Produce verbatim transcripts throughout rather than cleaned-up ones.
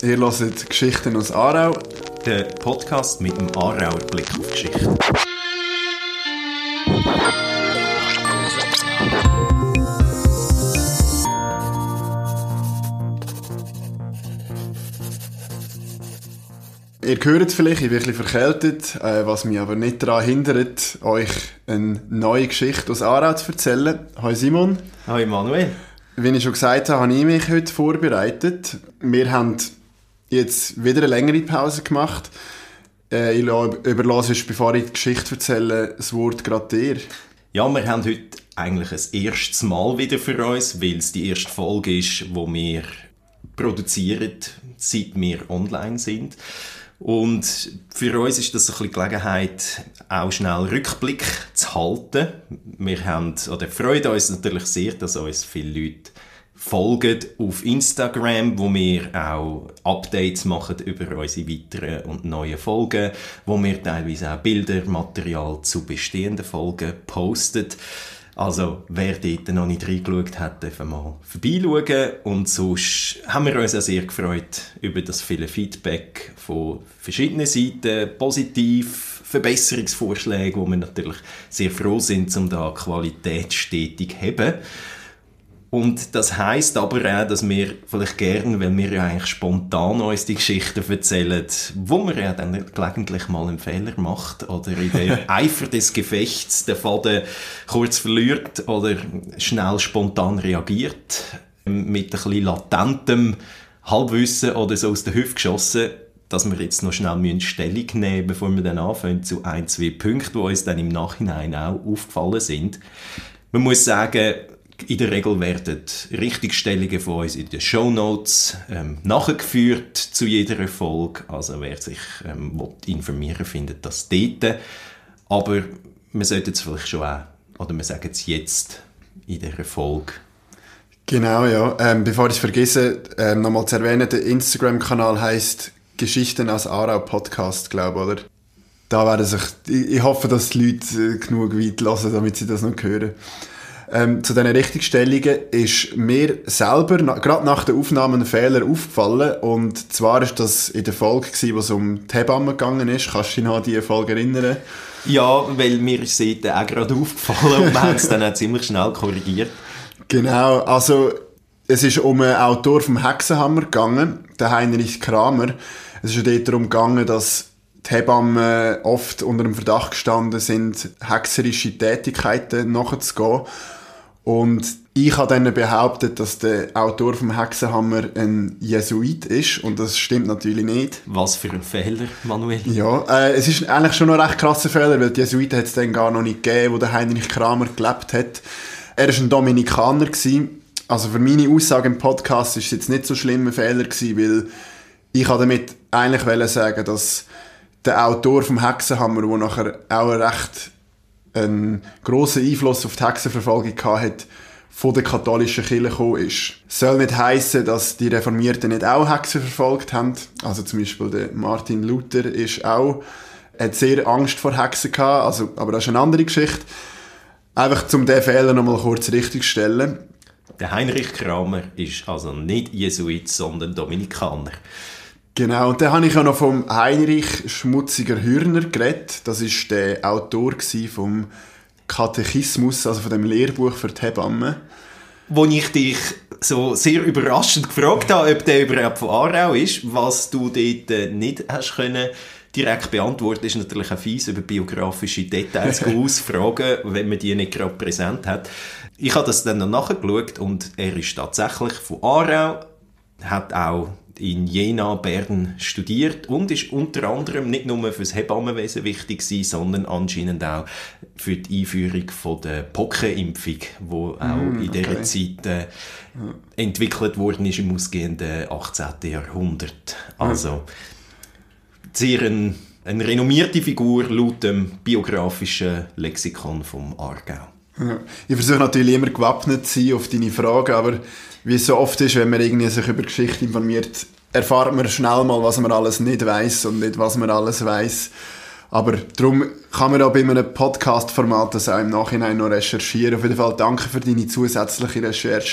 Ihr hört Geschichten aus Aarau. Der Podcast mit dem Aarauer Blick auf Geschichte. Ihr hört es vielleicht, ich bin ein bisschen verkältet, äh, was mich aber nicht daran hindert, euch eine neue Geschichte aus Aarau zu erzählen. Hallo Simon. Hallo Manuel. Wie ich schon gesagt habe, habe ich mich heute vorbereitet. Wir haben jetzt wieder eine längere Pause gemacht. Äh, ich überlasse, bevor ich die Geschichte erzähle, das Wort gerade dir. Ja, wir haben heute eigentlich ein erstes Mal wieder für uns, weil es die erste Folge ist, die wir produzieren, seit wir online sind. Und für uns ist das ein bisschen Gelegenheit, auch schnell Rückblick zu halten. Wir haben, oder freuen uns natürlich sehr, dass uns viele Leute folgen auf Instagram, wo wir auch Updates machen über unsere weiteren und neuen Folgen, wo wir teilweise auch Bildermaterial zu bestehenden Folgen posten. Also, wer dort noch nicht reingeschaut hat, darf mal vorbeischauen. Und sonst haben wir uns auch sehr gefreut über das viele Feedback von verschiedenen Seiten, positiv, Verbesserungsvorschläge, wo wir natürlich sehr froh sind, um da Qualität stetig zu haben. Und das heisst aber auch, dass wir vielleicht gerne, weil wir ja eigentlich spontan uns die Geschichten erzählen, wo man ja dann gelegentlich mal einen Fehler macht oder in der Eifer des Gefechts den Faden kurz verliert oder schnell spontan reagiert, mit ein bisschen latentem Halbwissen oder so aus der Hüfte geschossen, dass wir jetzt noch schnell Stellung nehmen müssen, bevor wir dann anfangen zu ein, zwei Punkten, die uns dann im Nachhinein auch aufgefallen sind. Man muss sagen, in der Regel werden Richtigstellungen von uns in den Shownotes ähm, nachgeführt zu jeder Folge. Also wer sich ähm, informieren will, findet das dort. Aber wir sollten es vielleicht schon auch, oder wir sagen es jetzt in dieser Folge. Genau, ja. Ähm, bevor ich es vergesse, ähm, nochmal zu erwähnen, der Instagram-Kanal heisst Geschichten aus Aarau Podcast, glaube ich, oder? Da werden sich, ich, ich hoffe, dass die Leute äh, genug weit hören, damit sie das noch hören. Ähm, zu diesen Richtigstellungen ist mir selber, na, gerade nach der Aufnahme, ein Fehler aufgefallen. Und zwar war das in der Folge, wo es um die Hebamme gegangen ist. Kannst du dich noch an diese Folge erinnern? Ja, weil mir ist es auch gerade aufgefallen und wir haben es dann auch ziemlich schnell korrigiert. Genau, also es ist um einen Autor vom Hexenhammer gegangen, der Heinrich Kramer. Es ist ja dort darum gegangen, dass die Hebammen oft unter dem Verdacht gestanden sind, hexerische Tätigkeiten nachzugehen. Und ich habe dann behauptet, dass der Autor vom Hexenhammer ein Jesuit ist. Und das stimmt natürlich nicht. Was für ein Fehler, Manuel. Ja, äh, es ist eigentlich schon noch ein recht krasser Fehler, weil die Jesuiten hat es dann gar noch nicht gegeben, wo der Heinrich Kramer gelebt hat. Er war ein Dominikaner gewesen. Also für meine Aussage im Podcast war es jetzt nicht so schlimm ein Fehler gewesen, weil ich wollte damit eigentlich sagen, dass der Autor vom Hexenhammer, der nachher auch recht einen grossen Einfluss auf die Hexenverfolgung hatte, von der katholischen Kirche gekommen ist. Soll nicht heissen, dass die Reformierten nicht auch Hexen verfolgt haben. Also zum Beispiel der Martin Luther ist auch, hat sehr Angst vor Hexen gehabt, also, aber das ist eine andere Geschichte. Einfach um diesen Fehler noch mal kurz richtig zu stellen. Der Heinrich Kramer ist also nicht Jesuit, sondern Dominikaner. Genau, und dann habe ich ja noch vom Heinrich Schmutziger Hürner geredet. Das war der Autor vom Katechismus, also von dem Lehrbuch für die Hebammen. Wo ich dich so sehr überraschend gefragt habe, ob der überhaupt von Aarau ist, was du dort nicht hast können direkt beantworten, ist natürlich auch fies, über biografische Details ausfragen, wenn man die nicht gerade präsent hat. Ich habe das dann noch nachgeschaut und er ist tatsächlich von Aarau, hat auch in Jena, Bern studiert und ist unter anderem nicht nur für das Hebammenwesen wichtig gewesen, sondern anscheinend auch für die Einführung von der Pockenimpfung, die auch mm, in dieser okay. Zeit äh, entwickelt worden ist im ausgehenden achtzehnten Jahrhundert. Also sehr eine, eine renommierte Figur laut dem biografischen Lexikon vom Aargau. Ja. Ich versuche natürlich immer gewappnet zu sein auf deine Fragen, aber wie es so oft ist, wenn man irgendwie sich über Geschichte informiert, erfahrt man schnell mal, was man alles nicht weiss und nicht, was man alles weiss. Aber darum kann man auch bei einem Podcast-Format das auch im Nachhinein noch recherchieren. Auf jeden Fall danke für deine zusätzliche Recherche.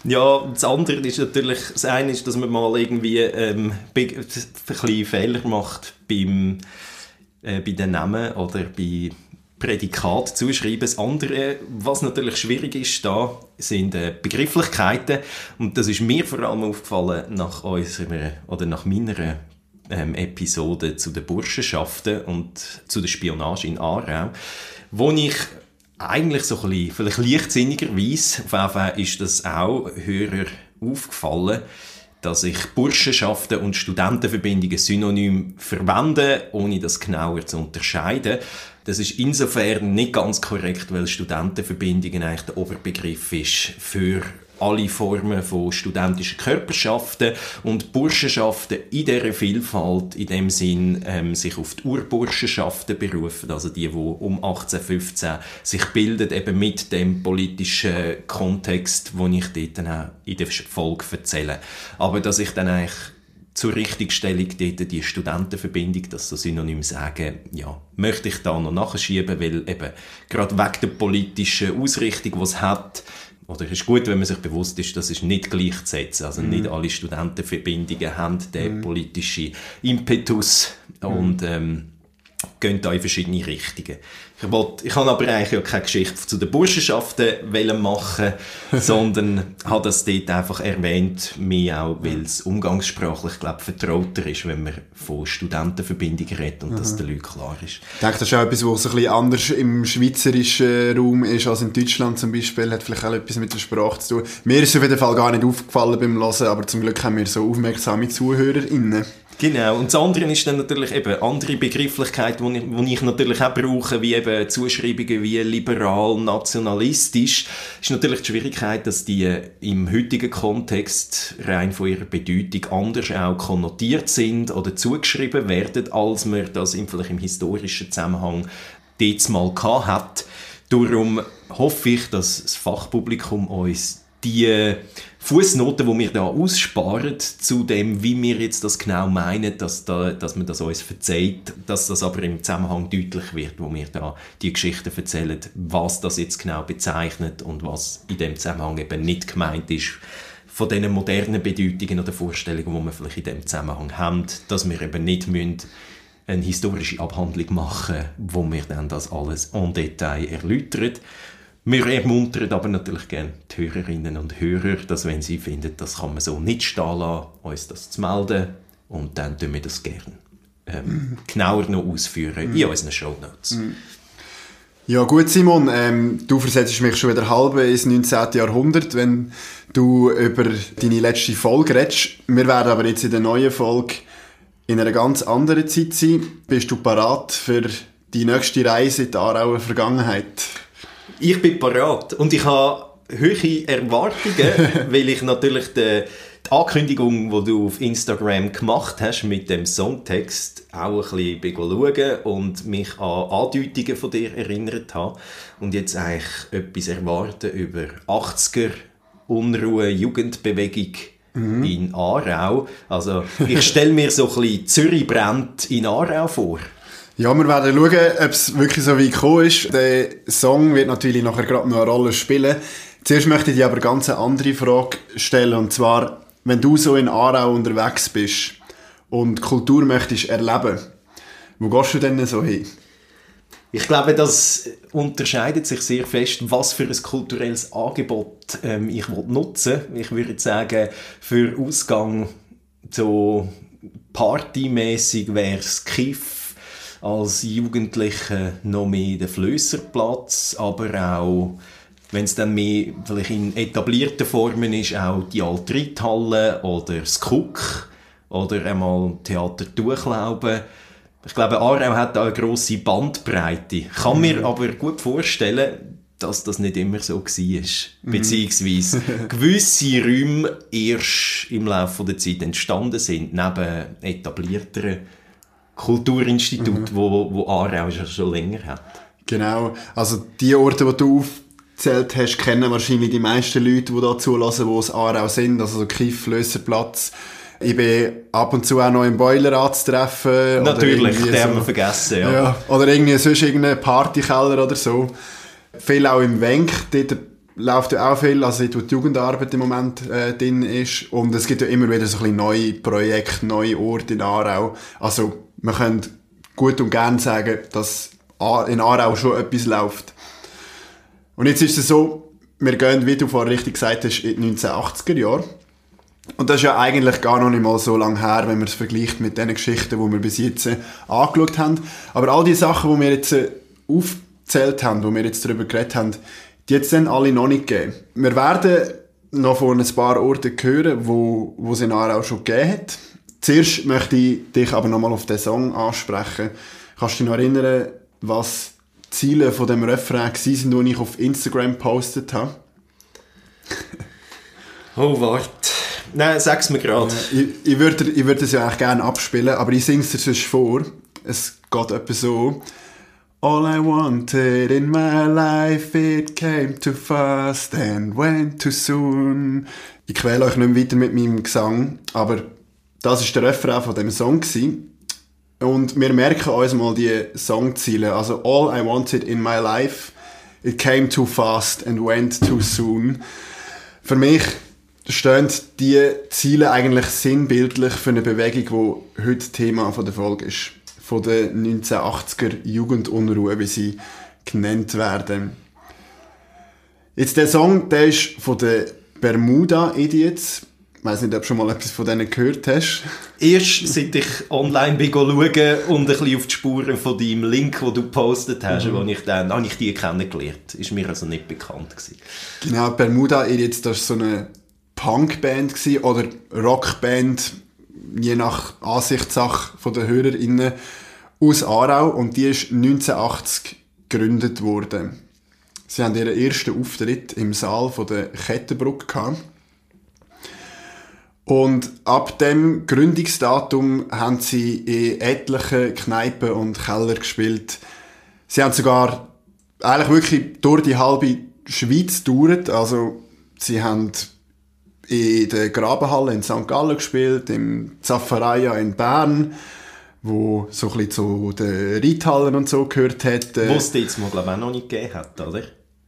Ja, das andere ist natürlich, das eine ist, dass man mal irgendwie ähm, ein bisschen Fehler macht beim, äh, bei den Namen oder bei Prädikat zuschreiben. Das andere, was natürlich schwierig ist, da sind äh, Begrifflichkeiten. Und das ist mir vor allem aufgefallen nach unserer oder nach meiner ähm, Episode zu den Burschenschaften und zu der Spionage in Aarau, wo ich eigentlich so ein bisschen, vielleicht leichtsinnigerweise, auf jeden Fall ist das auch Hörer aufgefallen, dass ich Burschenschaften und Studentenverbindungen synonym verwende, ohne das genauer zu unterscheiden. Das ist insofern nicht ganz korrekt, weil Studentenverbindungen eigentlich der Oberbegriff ist für alle Formen von studentischen Körperschaften und Burschenschaften in dieser Vielfalt, in dem Sinn, ähm, sich auf die Urburschenschaften berufen, also die, die um achtzehnhundertfünfzehn sich bilden, eben mit dem politischen Kontext, den ich dort dann auch in der Folge erzähle. Aber dass ich dann eigentlich zur Richtigstellung dort die Studentenverbindung, das so synonym sagen, ja, möchte ich da noch nachschieben, weil eben gerade wegen der politischen Ausrichtung, die es hat, oder es ist gut, wenn man sich bewusst ist, das ist nicht gleichzusetzen. Also mm. nicht alle Studentenverbindungen haben den mm. politischen Impetus mm. und ähm, gehen da in verschiedene Richtungen. Ich, wollte, ich habe aber eigentlich auch keine Geschichte zu den Burschenschaften machen, sondern habe das dort einfach erwähnt, mir auch, weil es umgangssprachlich, glaube ich, vertrauter ist, wenn man von Studentenverbindungen redet und mhm. dass den Leuten klar ist. Ich denke, das ist auch etwas, was so ein bisschen anders im schweizerischen Raum ist als in Deutschland zum Beispiel. Hat vielleicht auch etwas mit der Sprache zu tun. Mir ist es auf jeden Fall gar nicht aufgefallen beim Hören, aber zum Glück haben wir so aufmerksame ZuhörerInnen. Genau, und das andere ist dann natürlich eben andere Begrifflichkeiten, die ich, die ich natürlich auch brauche, wie eben Zuschreibungen wie liberal, nationalistisch. Ist natürlich die Schwierigkeit, dass die im heutigen Kontext rein von ihrer Bedeutung anders auch konnotiert sind oder zugeschrieben werden, als man das im, vielleicht im historischen Zusammenhang dort mal gehabt hat. Darum hoffe ich, dass das Fachpublikum uns die Fußnoten, die wir da aussparen, zu dem, wie wir jetzt das genau meinen, dass, da, dass man das uns verzeiht, dass das aber im Zusammenhang deutlich wird, wo wir da die Geschichten erzählen, was das jetzt genau bezeichnet und was in dem Zusammenhang eben nicht gemeint ist, von diesen modernen Bedeutungen oder Vorstellungen, die wir vielleicht in dem Zusammenhang haben, dass wir eben nicht müssen eine historische Abhandlung machen, wo wir dann das alles en Detail erläutern. Wir ermuntern aber natürlich gerne die Hörerinnen und Hörer, dass wenn sie finden, das kann man so nicht stehen lassen, uns das zu melden. Und dann tun wir das gerne ähm, mm. genauer noch ausführen mm. in unseren Shownotes. Mm. Ja gut, Simon, ähm, du versetzt mich schon wieder halb ins neunzehnten Jahrhundert, wenn du über deine letzte Folge redest. Wir werden aber jetzt in der neuen Folge in einer ganz anderen Zeit sein. Bist du parat für die nächste Reise in die Aarauer Vergangenheit? Ich bin parat und ich habe hohe Erwartungen, weil ich natürlich die, die Ankündigung, die du auf Instagram gemacht hast mit dem Songtext, auch ein bisschen schauen und mich an Andeutungen von dir erinnert habe und jetzt eigentlich etwas erwarten über achtziger Unruhe, Jugendbewegung mhm. in Aarau. Also ich stelle mir so ein bisschen Zürich brennt in Aarau vor. Ja, wir werden schauen, ob es wirklich so weit gekommen ist. Der Song wird natürlich nachher gerade noch eine Rolle spielen. Zuerst möchte ich dir aber ganz eine andere Frage stellen. Und zwar, wenn du so in Aarau unterwegs bist und Kultur möchtest erleben, wo gehst du denn so hin? Ich glaube, das unterscheidet sich sehr fest, was für ein kulturelles Angebot ähm, ich nutzen will. Ich würde sagen, für Ausgang so partymäßig wäre es Kiff, als Jugendliche noch mehr der Flösserplatz, aber auch, wenn es dann mehr vielleicht in etablierten Formen ist, auch die Altreithalle oder das Cook oder einmal Theater Durchlauben. Ich glaube, Aarau hat da eine grosse Bandbreite. Ich kann mir mhm. aber gut vorstellen, dass das nicht immer so war. Mhm. Beziehungsweise gewisse Räume erst im Laufe der Zeit entstanden sind, neben etablierteren Kulturinstitut, mhm. wo, wo Aarau schon länger hat. Genau, also die Orte, die du aufgezählt hast, kennen wahrscheinlich die meisten Leute, die da zulassen, die aus Aarau sind, also so Kiff, Flösserplatz. Ich bin ab und zu auch noch im Boiler anzutreffen. Natürlich, den so, haben wir vergessen, ja. ja. Oder irgendwie sonst irgendeinen Partykeller oder so. Viel auch im Wenk, dort läuft ja auch viel, also wo die Jugendarbeit im Moment äh, drin ist. Und es gibt ja immer wieder so ein bisschen neue Projekte, neue Orte in Aarau. Also man könnte gut und gern sagen, dass in Aarau schon etwas läuft. Und jetzt ist es so, wir gehen, wie du vorhin richtig gesagt hast, in die neunzehnhundertachtziger Jahre. Und das ist ja eigentlich gar noch nicht mal so lange her, wenn man es vergleicht mit den Geschichten, die wir bis jetzt äh, angeschaut haben. Aber all die Sachen, die wir jetzt äh, aufgezählt haben, die wir jetzt darüber geredet haben, die jetzt dann alle noch nicht gegeben. Wir werden noch von ein paar Orten hören, wo, wo es in Aarau schon gegeben hat. Zuerst möchte ich dich aber nochmal auf den Song ansprechen. Kannst du dich noch erinnern, was die Ziele von dem Refrain waren, die ich auf Instagram gepostet habe? Oh, warte. Nein, sag's mir gerade. Ich, ich würde ich würd es ja eigentlich gerne abspielen, aber ich singe es dir sonst vor. Es geht etwa so. All I wanted in my life, it came too fast and went too soon. Ich quäle euch nicht weiter mit meinem Gesang, aber das war der Refrain von dem Song gewesen. Und wir merken uns mal die Songziele. Also, all I wanted in my life, it came too fast and went too soon. Für mich stehen die Ziele eigentlich sinnbildlich für eine Bewegung, die heute Thema von der Folge ist. Von den neunzehnhundertachtziger Jugendunruhe, wie sie genannt werden. Jetzt der Song, der ist von den Bermuda Idiots. Ich weiss nicht, ob du schon mal etwas von denen gehört hast. Erst seit ich online bin schauen und ein bisschen auf die Spuren von deinem Link, den du gepostet hast, mhm. wo ich dann, habe ich die kennengelernt. Ist mir also nicht bekannt gewesen. Genau, Bermuda Idiots, das war so eine Punkband gewesen, oder Rockband, je nach Ansichtssache von den HörerInnen, aus Aarau, und die ist neunzehnhundertachtzig gegründet worden. Sie haben ihren ersten Auftritt im Saal von der Kettenbrücke gehabt. Und ab dem Gründungsdatum haben sie in etlichen Kneipen und Keller gespielt. Sie haben sogar eigentlich wirklich durch die halbe Schweiz gedauert. Also sie haben in der Grabenhalle in Sankt Gallen gespielt, im Zaffaraya in Bern, wo so ein bisschen zu den Reithallen und so gehört hat. Wo es jetzt mal, glaube ich, auch noch nicht gegeben hat, oder?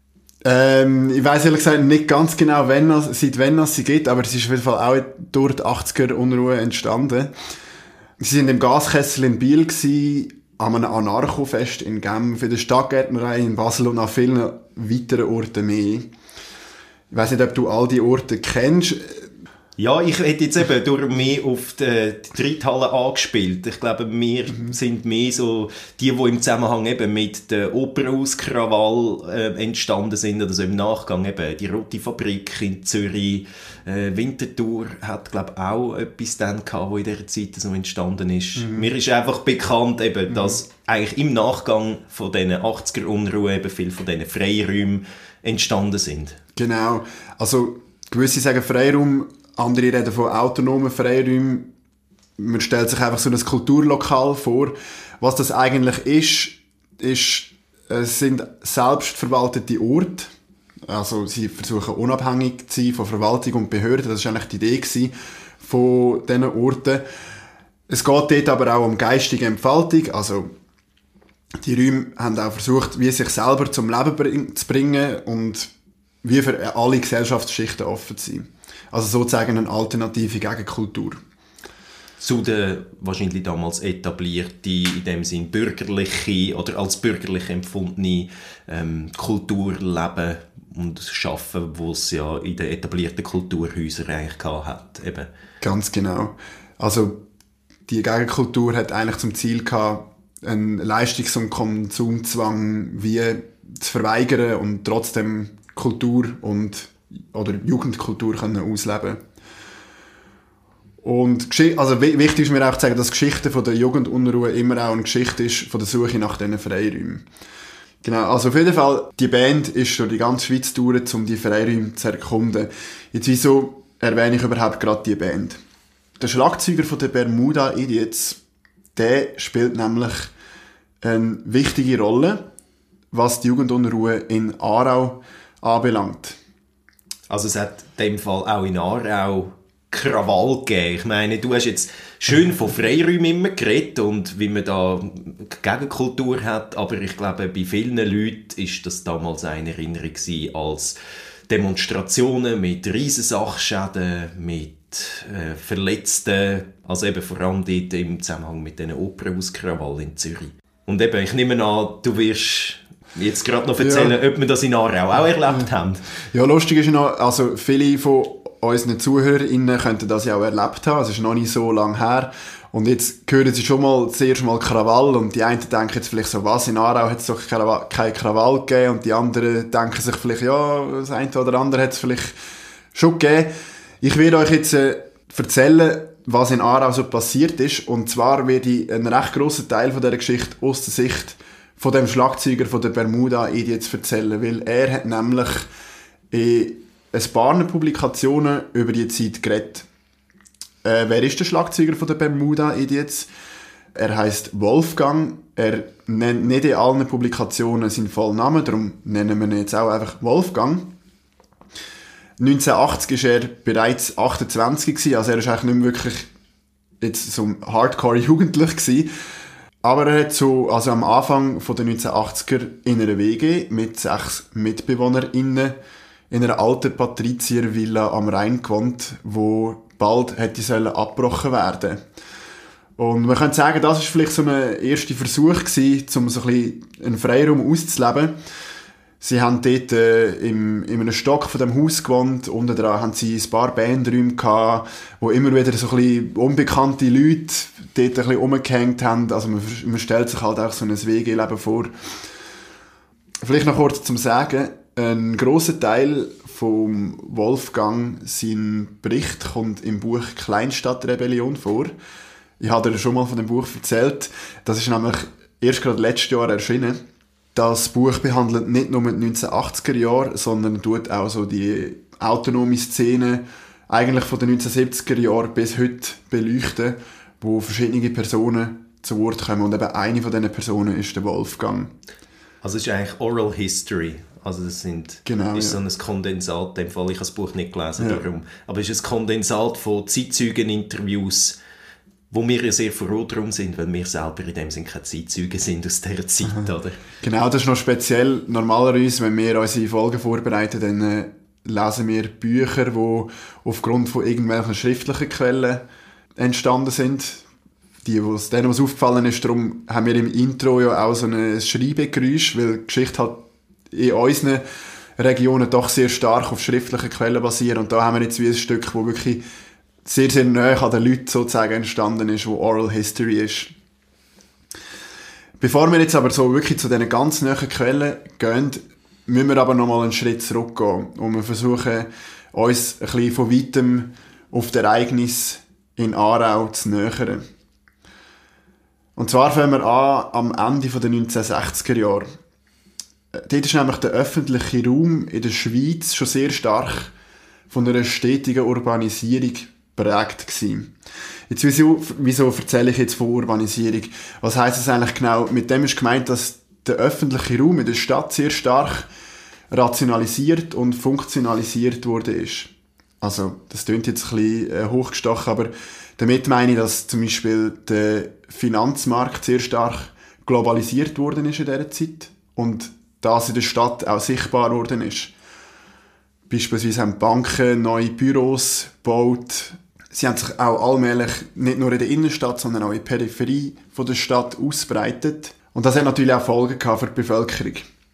Ähm, ich weiss ehrlich gesagt nicht ganz genau, wenn, seit wann es sie gibt, aber es ist auf jeden Fall auch durch die achtziger Unruhe entstanden. Sie waren im Gaskessel in Biel, gewesen, an einem Anarcho-Fest in Genf, in der Stadtgärtnerei in Basel und an vielen weiteren Orten mehr. Ich weiss nicht, ob du all die Orte kennst. Ja, ich hätte jetzt eben durch mehr auf die, die Reithalle angespielt. Ich glaube, wir mhm. sind mehr so die, die im Zusammenhang eben mit der Opernhauskrawall äh, entstanden sind, oder so im Nachgang eben die Rote Fabrik in Zürich, äh, Winterthur hat, glaube ich, auch etwas dann gehabt, wo in dieser Zeit so entstanden ist. Mhm. Mir ist einfach bekannt, eben, mhm. dass eigentlich im Nachgang von diesen achtziger Unruhe eben viel von diesen Freiräumen entstanden sind. Genau. Also gewisse sagen Freiraum, andere reden von autonomen Freiräumen. Man stellt sich einfach so ein Kulturlokal vor. Was das eigentlich ist, ist, es sind selbstverwaltete Orte. Also sie versuchen unabhängig zu sein von Verwaltung und Behörden. Das war eigentlich die Idee gewesen von diesen Orten. Es geht dort aber auch um geistige Entfaltung. Also die Räume haben auch versucht, wie sich selber zum Leben bring- zu bringen und wie für alle Gesellschaftsschichten offen zu sein. Also sozusagen eine alternative Gegenkultur. Zu der wahrscheinlich damals etablierte, in dem Sinn bürgerliche oder als bürgerlich empfundene ähm, Kultur leben und schaffen, wo es ja in den etablierten Kulturhäusern eigentlich gehabt hat. Eben. Ganz genau. Also die Gegenkultur hat eigentlich zum Ziel gehabt, einen Leistungs- und Konsumzwang wie zu verweigern und trotzdem Kultur und oder Jugendkultur können ausleben. Und also wichtig ist mir auch zu sagen, dass die Geschichte von der Jugendunruhe immer auch eine Geschichte ist von der Suche nach diesen Freiräumen. Genau, also auf jeden Fall, die Band ist schon die ganze Schweiz durch, um die Freiräume zu erkunden. Jetzt wieso erwähne ich überhaupt gerade die Band? Der Schlagzeuger von der Bermuda Idiots, der spielt nämlich eine wichtige Rolle, was die Jugendunruhe in Aarau anbelangt. Also es hat in dem Fall auch in Aarau Krawall gegeben. Ich meine, du hast jetzt schön von Freiräumen immer geredet und wie man da Gegenkultur hat, aber ich glaube, bei vielen Leuten ist das damals eine Erinnerung gewesen, als Demonstrationen mit riesen Sachschäden, mit äh, Verletzten, also eben vor allem dort im Zusammenhang mit diesen Opernhauskrawallen in Zürich. Und eben, ich nehme an, du wirst jetzt gerade noch erzählen, ja. ob wir das in Aarau auch erlebt haben. Ja, lustig ist noch, also viele von unseren ZuhörerInnen könnten das ja auch erlebt haben, es ist noch nicht so lange her. Und jetzt hören sie schon mal zuerst mal Krawall und die einen denken jetzt vielleicht so, was, in Aarau hat es doch keinen Krawall gegeben und die anderen denken sich vielleicht, ja, das eine oder andere hat es vielleicht schon gegeben. Ich werde euch jetzt äh, erzählen, was in Aarau so passiert ist, und zwar werde ich einen recht grossen Teil von dieser Geschichte aus der Sicht von dem Schlagzeuger von der Bermuda Idiots erzählen, weil er hat nämlich in ein paar Publikationen über die Zeit geredet. Äh, wer ist der Schlagzeuger von der Bermuda Idiots? Er heisst Wolfgang. Er nennt nicht in allen Publikationen seinen vollen Namen, darum nennen wir ihn jetzt auch einfach Wolfgang. neunzehnhundertachtzig war er bereits achtundzwanzig gewesen, also er war eigentlich nicht mehr wirklich jetzt so Hardcore-jugendlich gewesen. Aber er hat so, also am Anfang der neunzehnhundertachtziger in einer W G mit sechs MitbewohnerInnen in einer alten Patriziervilla am Rhein gewohnt, wo bald hätte sollen abgebrochen werden. Und man könnte sagen, das war vielleicht so ein erster Versuch gewesen, um so ein bisschen einen Freiraum auszuleben. Sie haben dort äh, im, in einem Stock von dem Haus gewohnt. Unten dran haben sie ein paar Bandräume gehabt, wo immer wieder so ein bisschen unbekannte Leute dort ein bisschen rumgehängt haben. Also man, man stellt sich halt auch so ein W G-Leben vor. Vielleicht noch kurz zum Sagen. Ein grosser Teil vom Wolfgang, sein Bericht, kommt im Buch Kleinstadtrebellion vor. Ich habe dir schon mal von dem Buch erzählt. Das ist nämlich erst gerade letztes Jahr erschienen. Das Buch behandelt nicht nur die neunzehnhundertachtziger Jahre, sondern tut auch so die autonome Szene eigentlich von den neunzehnhundertsiebziger Jahren bis heute beleuchten, wo verschiedene Personen zu Wort kommen. Und eben eine von diesen Personen ist der Wolfgang. Also es ist eigentlich Oral History. Also das sind, genau, ist ja. so ein Kondensat, in dem Fall, ich habe das Buch nicht gelesen, ja. darum. Aber es ist ein Kondensat von Zeitzeugeninterviews, wo wir ja sehr froh darum sind, weil wir selber in dem Sinne keine Zeitzeugen sind aus dieser Zeit, Aha. oder? Genau, das ist noch speziell. Normalerweise, wenn wir unsere Folgen vorbereiten, dann äh, lesen wir Bücher, die aufgrund von irgendwelchen schriftlichen Quellen entstanden sind. Die, was denen was aufgefallen ist, darum haben wir im Intro ja auch so ein Schreibegeräusch, weil die Geschichte halt in unseren Regionen doch sehr stark auf schriftlichen Quellen basiert. Und da haben wir jetzt wie ein Stück, das wirklich sehr, sehr nahe an den Leuten sozusagen entstanden ist, wo Oral History ist. Bevor wir jetzt aber so wirklich zu diesen ganz nahen Quellen gehen, müssen wir aber nochmal einen Schritt zurückgehen und wir versuchen, uns ein bisschen von weitem auf das Ereignis in Aarau zu nähern. Und zwar fangen wir an am Ende der neunzehnhundertsechziger Jahre. Dort ist nämlich der öffentliche Raum in der Schweiz schon sehr stark von einer stetigen Urbanisierung prägt gewesen. Jetzt, wieso, wieso erzähle ich jetzt von Urbanisierung? Was heisst das eigentlich genau? Mit dem ist gemeint, dass der öffentliche Raum in der Stadt sehr stark rationalisiert und funktionalisiert worden ist. Also, das klingt jetzt ein bisschen äh, hochgestochen, aber damit meine ich, dass zum Beispiel der Finanzmarkt sehr stark globalisiert worden ist in dieser Zeit und das in der Stadt auch sichtbar worden ist. Beispielsweise haben Banken neue Büros gebaut. Sie haben sich auch allmählich nicht nur in der Innenstadt, sondern auch in der Peripherie von der Stadt ausbreitet. Und das hat natürlich auch Folgen gehabt für die Bevölkerung.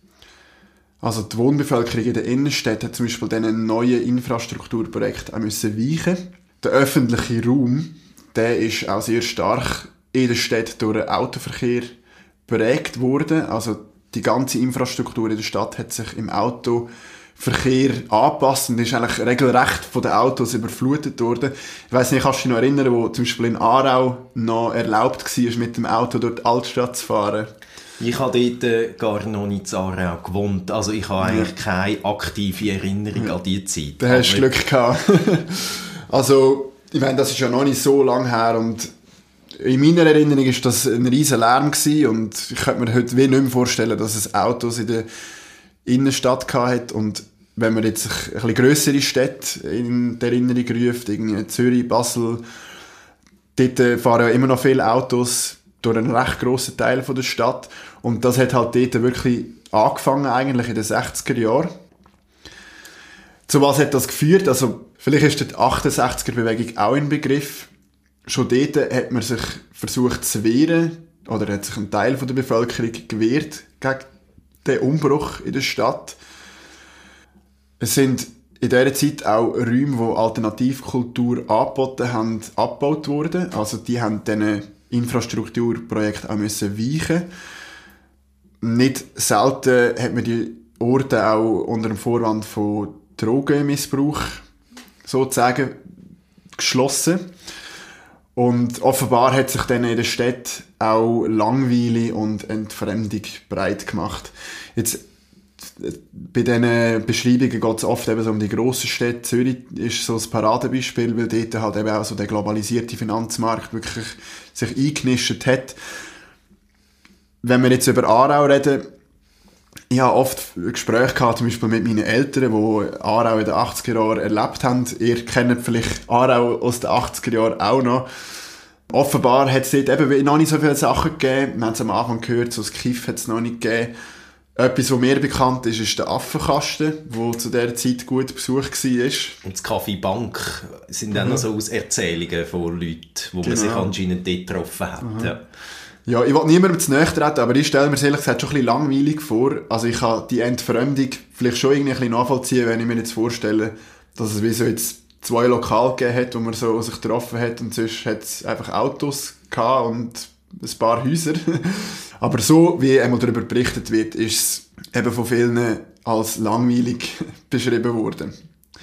Also die Wohnbevölkerung in der Innenstadt hat zum Beispiel diesen neuen Infrastrukturprojekten auch müssen weichen. Der öffentliche Raum, der ist auch sehr stark in der Stadt durch den Autoverkehr geprägt worden. Also die ganze Infrastruktur in der Stadt hat sich im Autoverkehr angepasst und ist eigentlich regelrecht von den Autos überflutet worden. Ich weiss nicht, kannst du dich noch erinnern, wo zum Beispiel in Aarau noch erlaubt war, mit dem Auto durch die Altstadt zu fahren? Ich habe dort äh, gar noch nicht in Aarau gewohnt. Also ich habe eigentlich ja. keine aktive Erinnerung ja. an diese Zeit. Da hast du Glück gehabt. Also, ich meine, das ist ja noch nicht so lange her und in meiner Erinnerung war das ein riesen Lärm gewesen und ich könnte mir heute wie nicht mehr vorstellen, dass es Autos in der Innenstadt hatte. Und wenn man jetzt ein bisschen grössere Städte in der Erinnerung ruft, irgendwie Zürich, Basel, dort fahren ja immer noch viele Autos durch einen recht grossen Teil der Stadt. Und das hat halt dort wirklich angefangen, eigentlich in den sechziger Jahren. Zu was hat das geführt? Also, vielleicht ist die achtundsechziger-Bewegung auch ein Begriff. Schon dort hat man sich versucht zu wehren, oder hat sich ein Teil der Bevölkerung gewehrt gegen den Umbruch in der Stadt. Es sind in dieser Zeit auch Räume, die Alternativkultur angeboten haben, abgebaut worden. Also die haben diesen Infrastrukturprojekten auch müssen weichen. Nicht selten hat man die Orte auch unter dem Vorwand von Drogenmissbrauch sozusagen geschlossen. Und offenbar hat sich dann in der Stadt auch Langweile und Entfremdung breit gemacht. Jetzt, bei diesen Beschreibungen geht es oft eben so um die grossen Städte. Zürich ist so ein Paradebeispiel, weil dort halt eben auch so der globalisierte Finanzmarkt wirklich sich eingenischt hat. Wenn wir jetzt über Aarau reden, ich habe oft Gespräche gehabt, zum Beispiel mit meinen Eltern, die Aarau in den achtziger Jahren erlebt haben. Ihr kennt vielleicht Aarau aus den achtziger Jahren auch noch. Offenbar hat es dort eben noch nicht so viele Sachen gegeben. Wir haben es am Anfang gehört, so das Kiff hat es noch nicht gegeben. Etwas, was mir bekannt ist, ist der Affenkasten, der zu dieser Zeit gut besucht war. Und das Café Bank sind dann mhm. noch so aus Erzählungen von Leuten, wo genau. man sich anscheinend dort getroffen hat. Mhm. Ja. Ja, ich will niemandem zu nahe treten, aber ich stelle mir ehrlich gesagt schon ein bisschen langweilig vor. Also ich kann die Entfremdung vielleicht schon irgendwie ein bisschen nachvollziehen, wenn ich mir jetzt vorstelle, dass es wie so jetzt zwei Lokale gegeben hat, wo man so sich getroffen hat und sonst hat es einfach Autos gehabt und ein paar Häuser. Aber so, wie einmal darüber berichtet wird, ist es eben von vielen als langweilig beschrieben worden.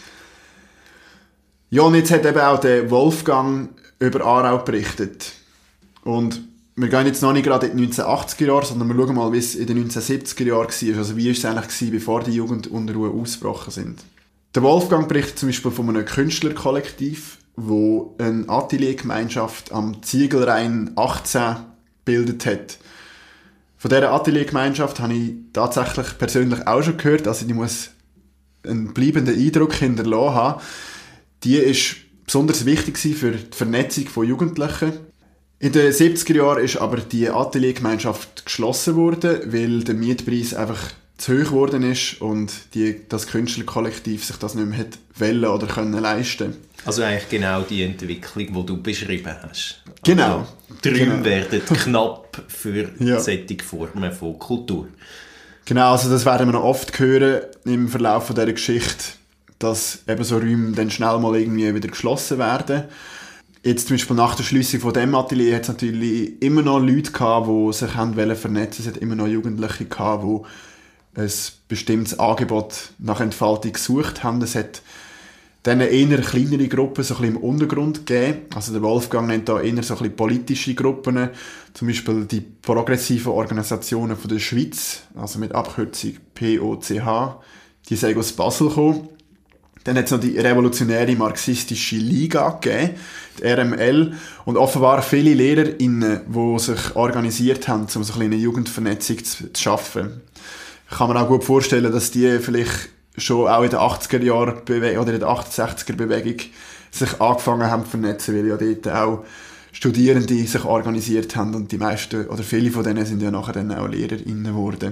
Ja, und jetzt hat eben auch der Wolfgang über Aarau berichtet. Und wir gehen jetzt noch nicht gerade in die neunzehnhundertachtziger Jahre, sondern wir schauen mal, wie es in den neunzehnhundertsiebziger Jahren war. Also wie war es eigentlich gewesen, bevor die Jugendunruhe ausgebrochen sind. Der Wolfgang berichtet zum Beispiel von einem Künstlerkollektiv, wo eine Ateliergemeinschaft am Ziegelrhein achtzehn gebildet hat. Von dieser Ateliergemeinschaft habe ich tatsächlich persönlich auch schon gehört, also die muss einen bleibenden Eindruck hinterlassen haben. Die war besonders wichtig für die Vernetzung von Jugendlichen. In den siebziger Jahren ist aber die Ateliergemeinschaft geschlossen worden, weil der Mietpreis einfach zu hoch geworden ist und die, das Künstlerkollektiv sich das nicht mehr hat wollen oder können leisten. Also eigentlich genau die Entwicklung, die du beschrieben hast. Genau. Also, die Räume genau. werden knapp für ja. solche Formen von Kultur. Genau, also das werden wir noch oft hören im Verlauf dieser Geschichte, dass eben so Räume dann schnell mal irgendwie wieder geschlossen werden. Jetzt zum Beispiel nach der Schliessung von diesem Atelier hat es natürlich immer noch Leute gehabt, die sich haben vernetzen wollten. Es hat immer noch Jugendliche gehabt, die ein bestimmtes Angebot nach Entfaltung gesucht haben. Es hat dann eher kleinere Gruppen so ein bisschen im Untergrund gegeben. Also der Wolfgang nennt da eher so ein bisschen politische Gruppen. Zum Beispiel die progressiven Organisationen von der Schweiz, also mit Abkürzung P O C H. Die sind aus Basel gekommen. Dann hat es noch die revolutionäre marxistische Liga gegeben, die R M L, und offenbar viele LehrerInnen, die sich organisiert haben, um so eine Jugendvernetzung zu, zu schaffen. Ich kann mir auch gut vorstellen, dass die vielleicht schon auch in den achtziger Jahren Bewe- oder in der achtundsechziger Bewegung sich angefangen haben zu vernetzen, weil ja dort auch Studierende sich organisiert haben und die meisten oder viele von denen sind ja nachher dann auch LehrerInnen geworden.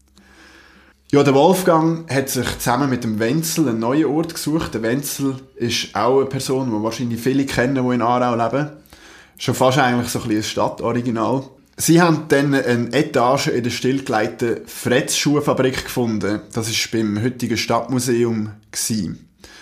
Ja, der Wolfgang hat sich zusammen mit dem Wenzel einen neuen Ort gesucht. Der Wenzel ist auch eine Person, die wahrscheinlich viele kennen, die in Aarau leben. Schon fast eigentlich so ein bisschen ein Stadtoriginal. Sie haben dann eine Etage in der stillgelegten Fretz-Schuhfabrik gefunden. Das war beim heutigen Stadtmuseum. In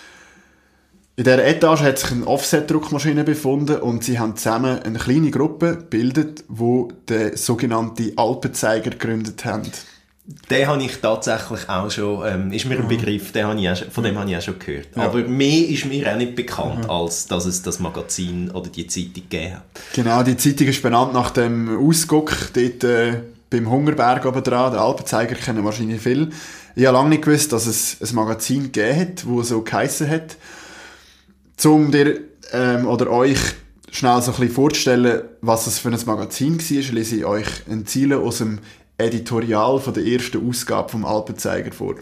dieser Etage hat sich eine Offset-Druckmaschine befunden und sie haben zusammen eine kleine Gruppe gebildet, die den sogenannten Alpenzeiger gegründet haben. Den habe ich tatsächlich auch schon, ähm, ist mir ein Begriff, den habe ich auch schon, von dem habe ich auch schon gehört. Ja. Aber mehr ist mir auch nicht bekannt, mhm. als dass es das Magazin oder die Zeitung gegeben hat. Genau, die Zeitung ist benannt nach dem Ausguck dort äh, beim Hungerberg oben dran. Den Alpenzeiger kennen wahrscheinlich viele. Ich habe lange nicht gewusst, dass es ein Magazin gegeben hat, das so geheissen hat. Um dir ähm, oder euch schnell so ein bisschen vorzustellen, was das für ein Magazin war, lese ich euch ein Ziele aus dem Editorial von der ersten Ausgabe vom Alpenzeiger vor.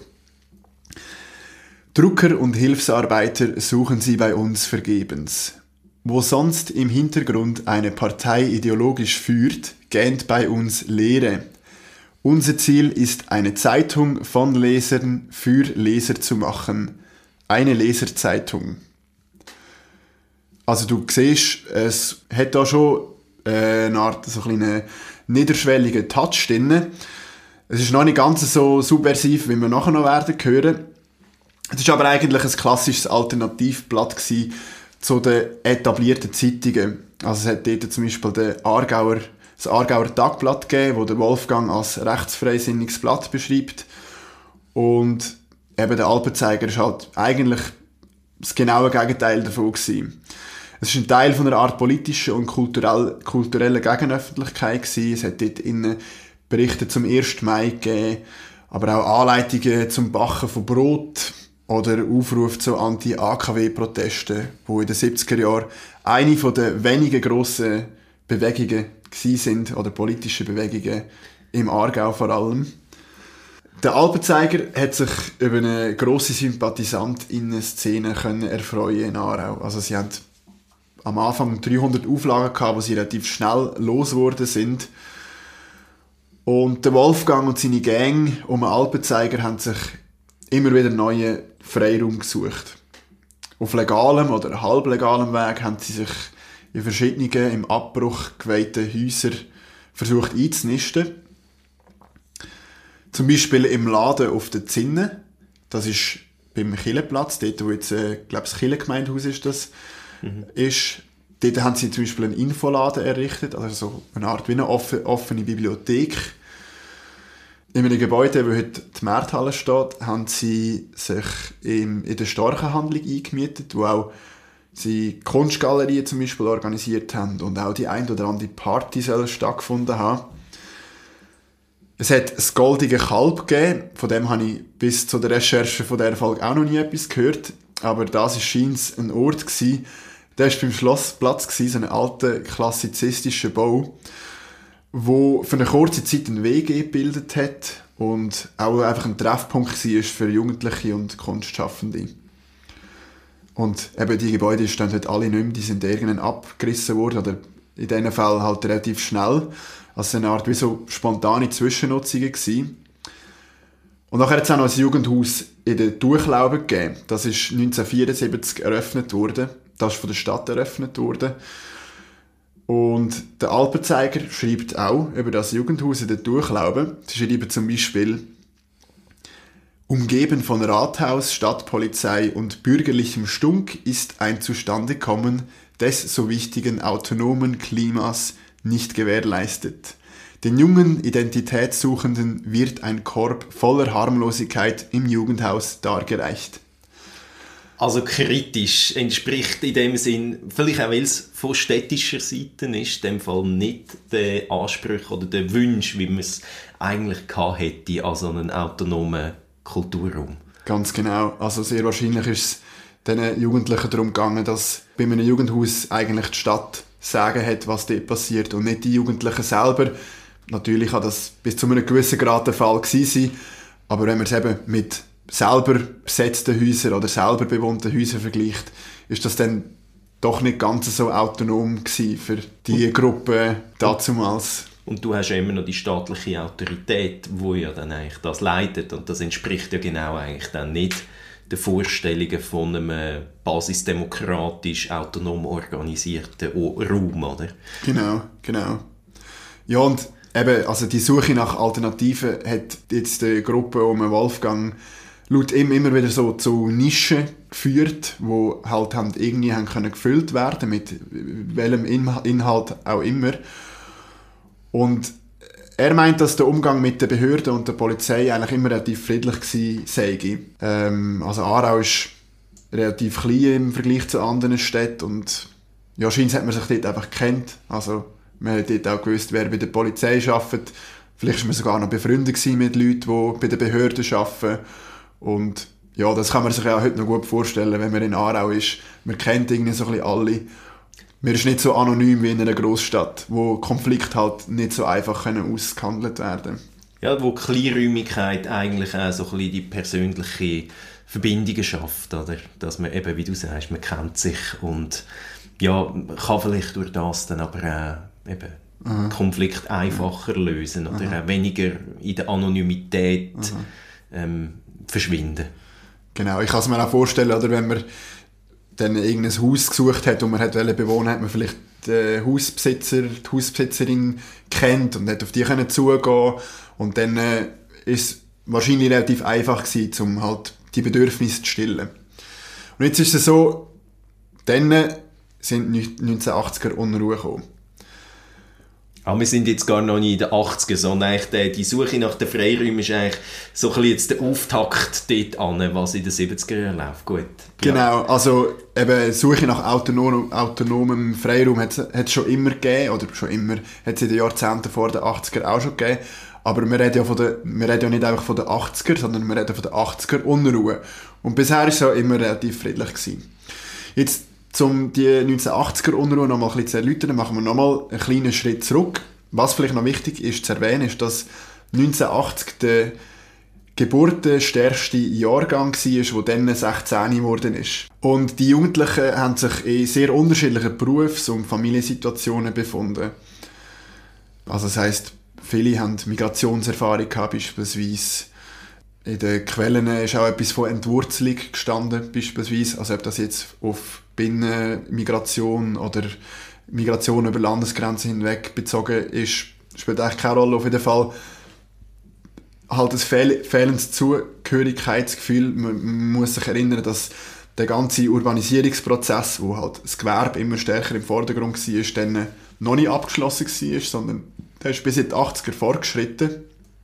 Drucker und Hilfsarbeiter suchen sie bei uns vergebens. Wo sonst im Hintergrund eine Partei ideologisch führt, gähnt bei uns Leere. Unser Ziel ist, eine Zeitung von Lesern für Leser zu machen. eine Leserzeitung. Also du siehst, es hat da schon äh, eine Art so einen niederschwelligen Touch drin. Es ist noch nicht ganz so subversiv, wie wir nachher noch werden hören. Es war aber eigentlich ein klassisches Alternativblatt gewesen zu den etablierten Zeitungen. Also es hat dort zum Beispiel den Aargauer, das Aargauer Tagblatt gegeben, wo der Wolfgang als rechtsfreisinniges Blatt beschreibt. Und eben der Alpenzeiger ist halt eigentlich das genaue Gegenteil davon gewesen. Es ist ein Teil von einer Art politischer und kulturell, kultureller Gegenöffentlichkeit gewesen. Es hat dort innen Berichte zum ersten Mai gegeben, aber auch Anleitungen zum Backen von Brot oder Aufruf zu Anti-A K W-Protesten, die in den siebziger Jahren eine der wenigen grossen Bewegungen sind, oder politische Bewegungen im Aargau vor allem. Der Alpenzeiger hat sich über eine grosse Sympathisantinnen-Szene erfreuen in Aarau. Also sie haben am Anfang dreihundert Auflagen gehabt, die sie relativ schnell losgeworden sind. Und der Wolfgang und seine Gang um den Alpenzeiger haben sich immer wieder neuen Freiraum gesucht. Auf legalem oder halblegalem Weg haben sie sich in verschiedenen im Abbruch geweihten Häusern versucht einzunisten. Zum Beispiel im Laden auf der Zinne. Das ist beim Kirchenplatz, dort wo jetzt, äh, glaube ich, das Kirchengemeindehaus ist das, mhm. ist. Dort haben sie zum Beispiel einen Infoladen errichtet, also so eine Art wie eine offene Bibliothek. In einem Gebäude, wo heute die Märthalle steht, haben sie sich in, in der Storchenhandlung eingemietet, wo auch sie Kunstgalerien zum Beispiel organisiert haben und auch die ein oder andere Party soll stattgefunden haben. Es hat ein goldiges Kalb gegeben, von dem habe ich bis zu der Recherche von dieser Folge auch noch nie etwas gehört, aber das war scheint ein Ort gewesen, der war beim Schlossplatz gewesen, so ein alter klassizistischer Bau, wo für eine kurze Zeit einen W G gebildet hat und auch einfach ein Treffpunkt war für Jugendliche und Kunstschaffende. Und eben die Gebäude stehen heute alle nicht mehr, die sind irgendwann abgerissen worden, oder in diesen Fällen halt relativ schnell. Also eine Art wie so spontane Zwischennutzungen gewesen. Und nachher hat es auch noch ein Jugendhaus in der Durchlaube gegeben. Das ist neunzehnhundertvierundsiebzig eröffnet worden. Das ist von der Stadt eröffnet worden. Und der Alpenzeiger schreibt auch über das Jugendhaus in der Durchlaube. Sie schreiben zum Beispiel: Umgeben von Rathaus, Stadtpolizei und bürgerlichem Stunk ist ein Zustandekommen des so wichtigen autonomen Klimas nicht gewährleistet. Den jungen Identitätssuchenden wird ein Korb voller Harmlosigkeit im Jugendhaus dargereicht. Also kritisch entspricht in dem Sinn, vielleicht auch weil es von städtischer Seite ist, in dem Fall nicht der Anspruch oder der Wunsch, wie man es eigentlich gehabt hätte, an so einen autonomen Kulturraum. Ganz genau. Also sehr wahrscheinlich ist es den Jugendlichen darum gegangen, dass bei einem Jugendhaus eigentlich die Stadt sagen hat, was dort passiert und nicht die Jugendlichen selber. Natürlich kann das bis zu einem gewissen Grad der Fall gewesen sein, aber wenn man es eben mit selber besetzten Häusern oder selber bewohnten Häusern vergleicht, ist das dann doch nicht ganz so autonom gewesen für die Gruppe dazumals. Und du hast ja immer noch die staatliche Autorität, die ja dann eigentlich das leitet, und das entspricht ja genau eigentlich dann nicht den Vorstellungen von einem basisdemokratisch autonom organisierten Raum, oder? Genau, genau. Ja, und eben, also die Suche nach Alternativen hat jetzt die Gruppe um Wolfgang laut ihm immer wieder so zu Nischen geführt, die halt haben irgendwie haben können gefüllt werden, mit welchem Inhalt auch immer. Und er meint, dass der Umgang mit den Behörden und der Polizei eigentlich immer relativ friedlich gewesen sei. Ähm, also Aarau ist relativ klein im Vergleich zu anderen Städten und ja, scheint hat man sich dort einfach gekannt. Also man hat dort auch gewusst, wer bei der Polizei arbeitet. Vielleicht war man sogar noch befreundet mit Leuten, die bei den Behörden arbeiten. Und ja, das kann man sich ja heute noch gut vorstellen, wenn man in Aarau ist. Man kennt irgendwie so ein bisschen alle. Man ist nicht so anonym wie in einer Großstadt, wo Konflikte halt nicht so einfach können ausgehandelt werden können. Ja, wo Kleinräumigkeit eigentlich auch so ein bisschen die persönliche Verbindungen schafft, oder? Dass man eben, wie du sagst, man kennt sich und ja, kann vielleicht durch das dann aber auch eben Aha. Konflikt einfacher Aha. lösen oder Aha. auch weniger in der Anonymität ähm, verschwinden. Genau, ich kann es mir auch vorstellen, oder wenn man dann irgendein Haus gesucht hat und man hat bewohnen, hat man vielleicht den Hausbesitzer, die Hausbesitzerin kennt und hat auf die können zugehen und dann äh, ist es wahrscheinlich relativ einfach gewesen, um halt die Bedürfnisse zu stillen. Und jetzt ist es so, dann sind neunzehnhundertachtziger Unruhe gekommen. Aber wir sind jetzt gar noch nicht in den achtziger, sondern eigentlich die Suche nach den Freiräumen ist eigentlich so ein bisschen jetzt der Auftakt dort an, was in den siebziger läuft. Gut. Genau, ja. Also eben Suche nach autonom, autonomem Freiraum hat es schon immer gegeben, oder schon immer, hat es in den Jahrzehnten vor den achtziger auch schon gegeben. Aber wir reden ja, von der, wir reden ja nicht einfach von den achtziger, sondern wir reden von den achtziger Unruhe. Und bisher war es ja immer relativ friedlich gewesen. Jetzt, um die neunzehnhundertachtziger Unruhe noch mal ein bisschen zu erläutern, machen wir noch mal einen kleinen Schritt zurück. Was vielleicht noch wichtig ist zu erwähnen, ist, dass neunzehnhundertachtzig der geburtenstärkste Jahrgang war, der dann sechzehn geworden ist. Und die Jugendlichen haben sich in sehr unterschiedlichen Berufs- und Familiensituationen befunden. Also das heisst, viele haben Migrationserfahrung gehabt, beispielsweise. In den Quellen ist auch etwas von Entwurzelung gestanden, beispielsweise. Also ob das jetzt auf Binnenmigration oder Migration über Landesgrenzen hinweg bezogen ist, spielt eigentlich keine Rolle. Auf jeden Fall halt ein fehl- fehlendes Zugehörigkeitsgefühl. Man, man muss sich erinnern, dass der ganze Urbanisierungsprozess, wo halt das Gewerbe immer stärker im Vordergrund war, dann noch nicht abgeschlossen war, sondern der ist bis in die achtziger vorgeschritten.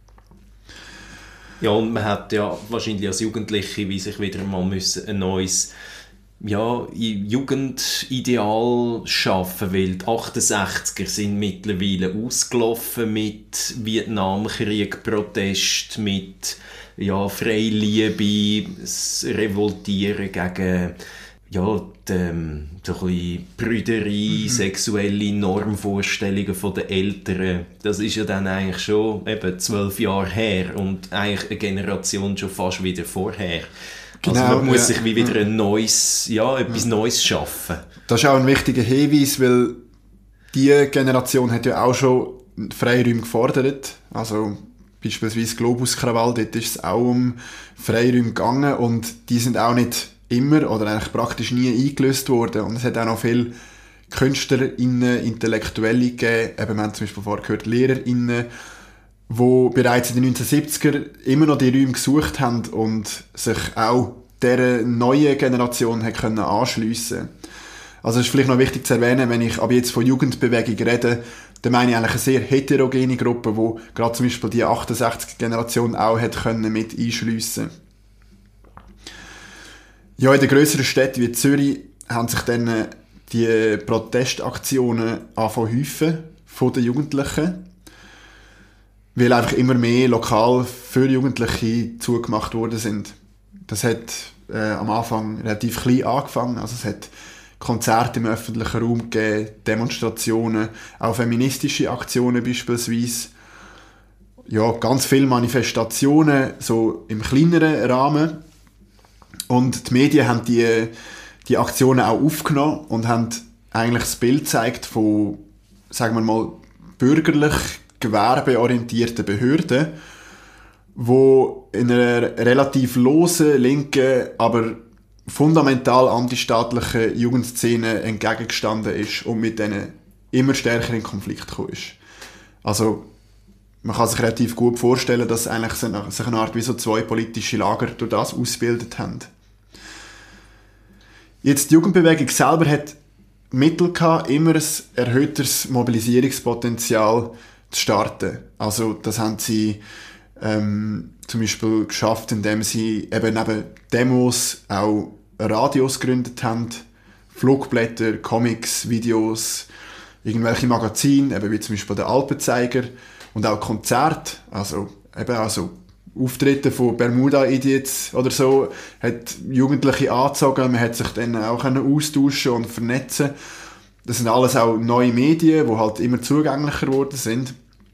Ja, und man hat ja wahrscheinlich als Jugendliche wie sich wieder mal müssen ein neues ja, Jugendideal schaffen, weil die achtundsechziger sind mittlerweile ausgelaufen mit Vietnamkrieg, Protest, mit ja, Freiliebe, das Revoltieren gegen ja, die, so ein bisschen Brüderie, mhm. sexuelle Normvorstellungen der Eltern. Das ist ja dann eigentlich schon eben zwölf Jahre her und eigentlich eine Generation schon fast wieder vorher. Genau, also man muss ja, sich wie wieder ein neues, ja, etwas ja. Neues schaffen. Das ist auch ein wichtiger Hinweis, weil diese Generation hat ja auch schon Freiräume gefordert. Also beispielsweise Globus-Krawall, dort ist es auch um Freiräume gegangen und die sind auch nicht immer oder eigentlich praktisch nie eingelöst worden. Und es hat auch noch viele KünstlerInnen, Intellektuelle gegeben, eben wir haben zum Beispiel vorher gehört, LehrerInnen, die bereits in den neunzehnhundertsiebziger immer noch die Räume gesucht haben und sich auch dieser neuen Generation hat können anschliessen. Also es ist vielleicht noch wichtig zu erwähnen, wenn ich ab jetzt von Jugendbewegung rede, dann meine ich eigentlich eine sehr heterogene Gruppe, wo gerade zum Beispiel die achtundsechziger Generation auch hat können mit einschliessen. Ja, in den grösseren Städten wie Zürich haben sich dann die Protestaktionen angefangen häufen von den Jugendlichen, weil einfach immer mehr lokal für Jugendliche zugemacht worden sind. Das hat äh, am Anfang relativ klein angefangen, also es hat Konzerte im öffentlichen Raum gegeben, Demonstrationen, auch feministische Aktionen beispielsweise. Ja, ganz viele Manifestationen, so im kleineren Rahmen. Und die Medien haben die, die Aktionen auch aufgenommen und haben eigentlich das Bild gezeigt von, sagen wir mal, bürgerlich gewerbeorientierten Behörden, wo in einer relativ losen, linken, aber fundamental antistaatlichen Jugendszene entgegengestanden ist und mit denen immer stärker in Konflikt gekommen ist. Also man kann sich relativ gut vorstellen, dass eigentlich sich eine Art wie so zwei politische Lager durch das ausgebildet haben. Jetzt die Jugendbewegung selber hat Mittel gehabt, immer ein erhöhtes Mobilisierungspotenzial zu starten. Also das haben sie ähm, zum Beispiel geschafft, indem sie eben neben Demos auch Radios gegründet haben, Flugblätter, Comics, Videos, irgendwelche Magazine, eben wie zum Beispiel der Alpenzeiger und auch Konzerte, also eben also Auftritte von Bermuda Idiots oder so, hat Jugendliche angezogen, man hat sich dann auch austauschen und vernetzen. Das sind alles auch neue Medien, die halt immer zugänglicher geworden sind.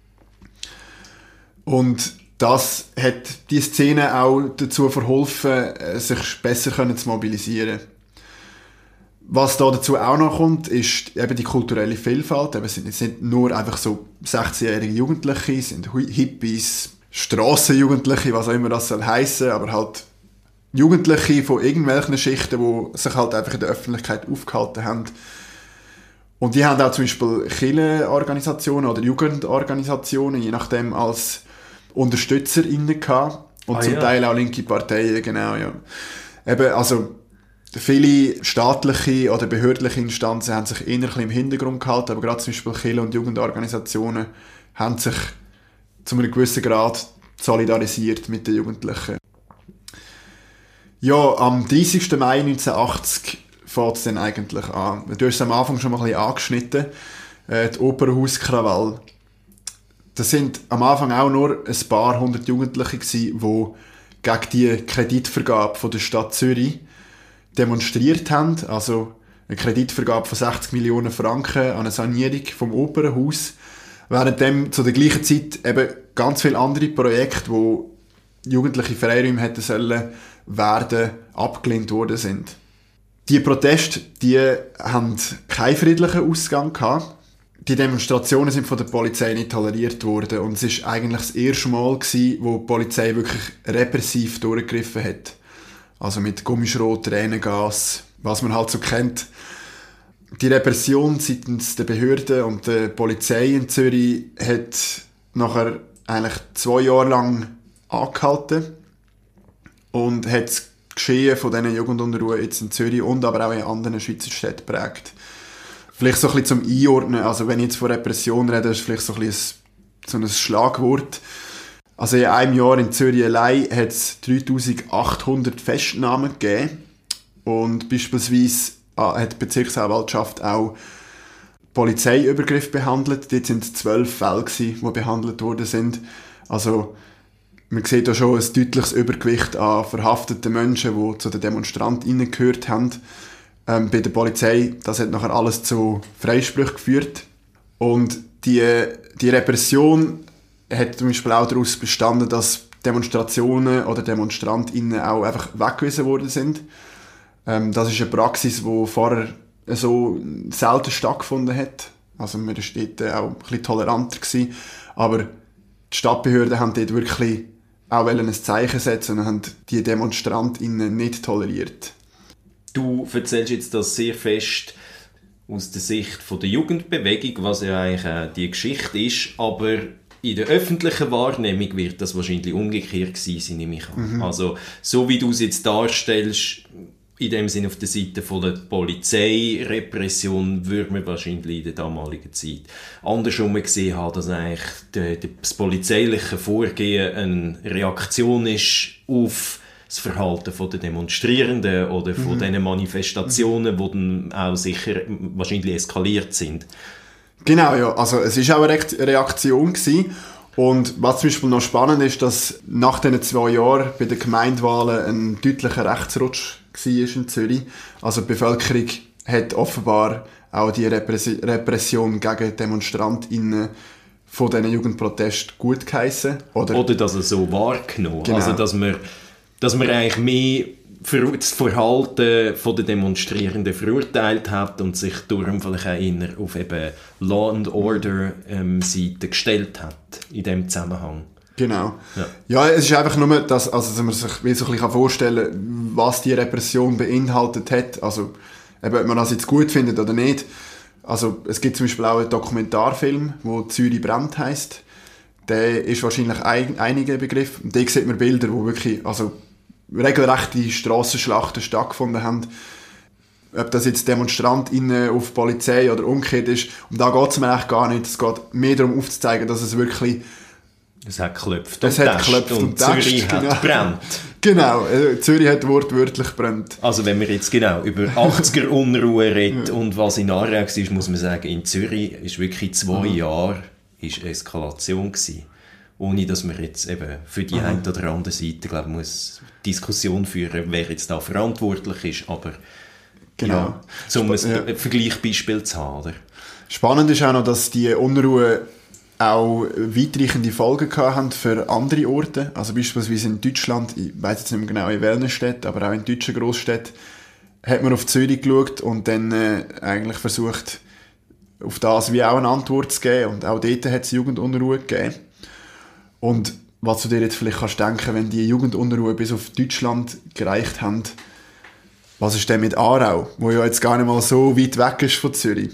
Und das hat die Szene auch dazu verholfen, sich besser zu mobilisieren. Was da dazu auch noch kommt, ist eben die kulturelle Vielfalt. Es sind jetzt nicht nur einfach so sechzehnjährige Jugendliche, es sind Hippies, Strassenjugendliche, was auch immer das soll heissen, aber halt Jugendliche von irgendwelchen Schichten, die sich halt einfach in der Öffentlichkeit aufgehalten haben. Und die haben auch zum Beispiel Kirchenorganisationen oder Jugendorganisationen, je nachdem, als UnterstützerInnen gehabt. Und ah, zum ja. Teil auch linke Parteien, genau, ja. Eben, also, viele staatliche oder behördliche Instanzen haben sich eher ein bisschen im Hintergrund gehalten, aber gerade zum Beispiel Kirche- und Jugendorganisationen haben sich zu einem gewissen Grad solidarisiert mit den Jugendlichen. Ja, am dreißigsten Mai neunzehnhundertachtzig fängt es dann eigentlich an. Du hast es am Anfang schon mal ein bisschen angeschnitten, äh, die Opernhauskrawall. Das sind am Anfang auch nur ein paar hundert Jugendliche gewesen, die gegen die Kreditvergabe von der Stadt Zürich demonstriert haben. Also eine Kreditvergabe von sechzig Millionen Franken an eine Sanierung vom Opernhaus. Währenddem zu der gleichen Zeit eben ganz viele andere Projekte, wo jugendliche Freiräume hätten sollen werden, abgelehnt worden sind. Die Proteste, die haben keinen friedlichen Ausgang gehabt. Die Demonstrationen sind von der Polizei nicht toleriert worden und es ist eigentlich das erste Mal gewesen, wo die Polizei wirklich repressiv durchgegriffen hat. Also mit Gummischrot, Tränengas, was man halt so kennt. Die Repression seitens der Behörden und der Polizei in Zürich hat nachher eigentlich zwei Jahre lang angehalten und hat das Geschehen von diesen Jugendunruhen jetzt in Zürich und aber auch in anderen Schweizer Städten prägt. Vielleicht so ein bisschen zum Einordnen, also wenn ich jetzt von Repression rede, ist vielleicht so ein bisschen so ein Schlagwort. Also in einem Jahr in Zürich allein hat es dreitausendachthundert Festnahmen gegeben und beispielsweise hat die Bezirksanwaltschaft auch Polizeiübergriff behandelt. Dort sind zwölf Fälle gewesen, die behandelt worden sind. Also man sieht da schon ein deutliches Übergewicht an verhafteten Menschen, die zu den DemonstrantInnen gehört haben. Ähm, bei der Polizei, das hat nachher alles zu Freisprüchen geführt. Und die, die Repression hat zum Beispiel auch daraus bestanden, dass Demonstrationen oder DemonstrantInnen auch einfach weggewiesen worden sind. Ähm, das ist eine Praxis, die vorher so selten stattgefunden hat. Also man war dort auch ein bisschen toleranter gewesen. Aber die Stadtbehörden haben dort wirklich auch ein Zeichen setzen und haben die DemonstrantInnen nicht toleriert. Du erzählst jetzt das sehr fest aus der Sicht von der Jugendbewegung, was ja eigentlich auch die Geschichte ist, aber in der öffentlichen Wahrnehmung wird das wahrscheinlich umgekehrt gewesen sein, nehme ich an. Mhm. Also so wie du es jetzt darstellst, in dem Sinne auf der Seite von der Polizeirepression würde man wahrscheinlich in der damaligen Zeit andersrum gesehen haben, dass eigentlich das polizeiliche Vorgehen eine Reaktion ist auf das Verhalten der Demonstrierenden oder von mhm. diesen Manifestationen, die dann auch sicher wahrscheinlich eskaliert sind. Genau, ja. Also es war auch eine Reaktion gewesen. Und was zum Beispiel noch spannend ist, dass nach diesen zwei Jahren bei den Gemeindewahlen ein deutlicher Rechtsrutsch war in Zürich. Also die Bevölkerung hat offenbar auch die Repress- Repression gegen DemonstrantInnen von diesen Jugendprotesten gut geheissen. Oder, oder dass er so wahrgenommen. Genau. Also dass man, dass man eigentlich mehr für das Verhalten der Demonstrierenden verurteilt hat und sich darum vielleicht auch eher auf eben Law and Order ähm, Seite gestellt hat in diesem Zusammenhang. Genau. Ja. ja, es ist einfach nur, dass, also, dass man sich so ein bisschen vorstellen kann, was die Repression beinhaltet hat. Also, eben, ob man das jetzt gut findet oder nicht. Also, es gibt zum Beispiel auch einen Dokumentarfilm, der «Zürich brennt» heisst. Der ist wahrscheinlich ein, einige Begriff. Und da sieht man Bilder, wo wirklich, also, regelrechte Strassenschlachten stattgefunden haben. Ob das jetzt DemonstrantInnen auf Polizei oder umgekehrt ist. Und da geht es mir eigentlich gar nicht. Es geht mehr darum aufzuzeigen, dass es wirklich... Es hat geklopft und hat geklopft und, und Zürich hat genau. brennt. Genau, Zürich hat wortwörtlich brennt. Also wenn wir jetzt genau über achtziger-Unruhe reden ja. und was in Aarau war, muss man sagen, in Zürich ist wirklich zwei mhm. Jahre ist Eskalation gewesen. Ohne dass man jetzt eben für die mhm. eine oder andere Seite, glaube ich, muss Diskussion führen, wer jetzt da verantwortlich ist, aber genau. ja, um ein ja. Vergleichsbeispiel zu haben. Oder? Spannend ist auch noch, dass die Unruhe auch weitreichende Folgen haben für andere Orte. Also beispielsweise in Deutschland, ich weiss jetzt nicht mehr genau in welchen Städten, aber auch in deutschen Großstädten, hat man auf Zürich geschaut und dann äh, eigentlich versucht, auf das wie auch eine Antwort zu geben. Und auch dort hat es Jugendunruhe gegeben. Und was du dir jetzt vielleicht kannst denken, wenn die Jugendunruhe bis auf Deutschland gereicht haben, was ist denn mit Aarau, wo ja jetzt gar nicht mal so weit weg ist von Zürich?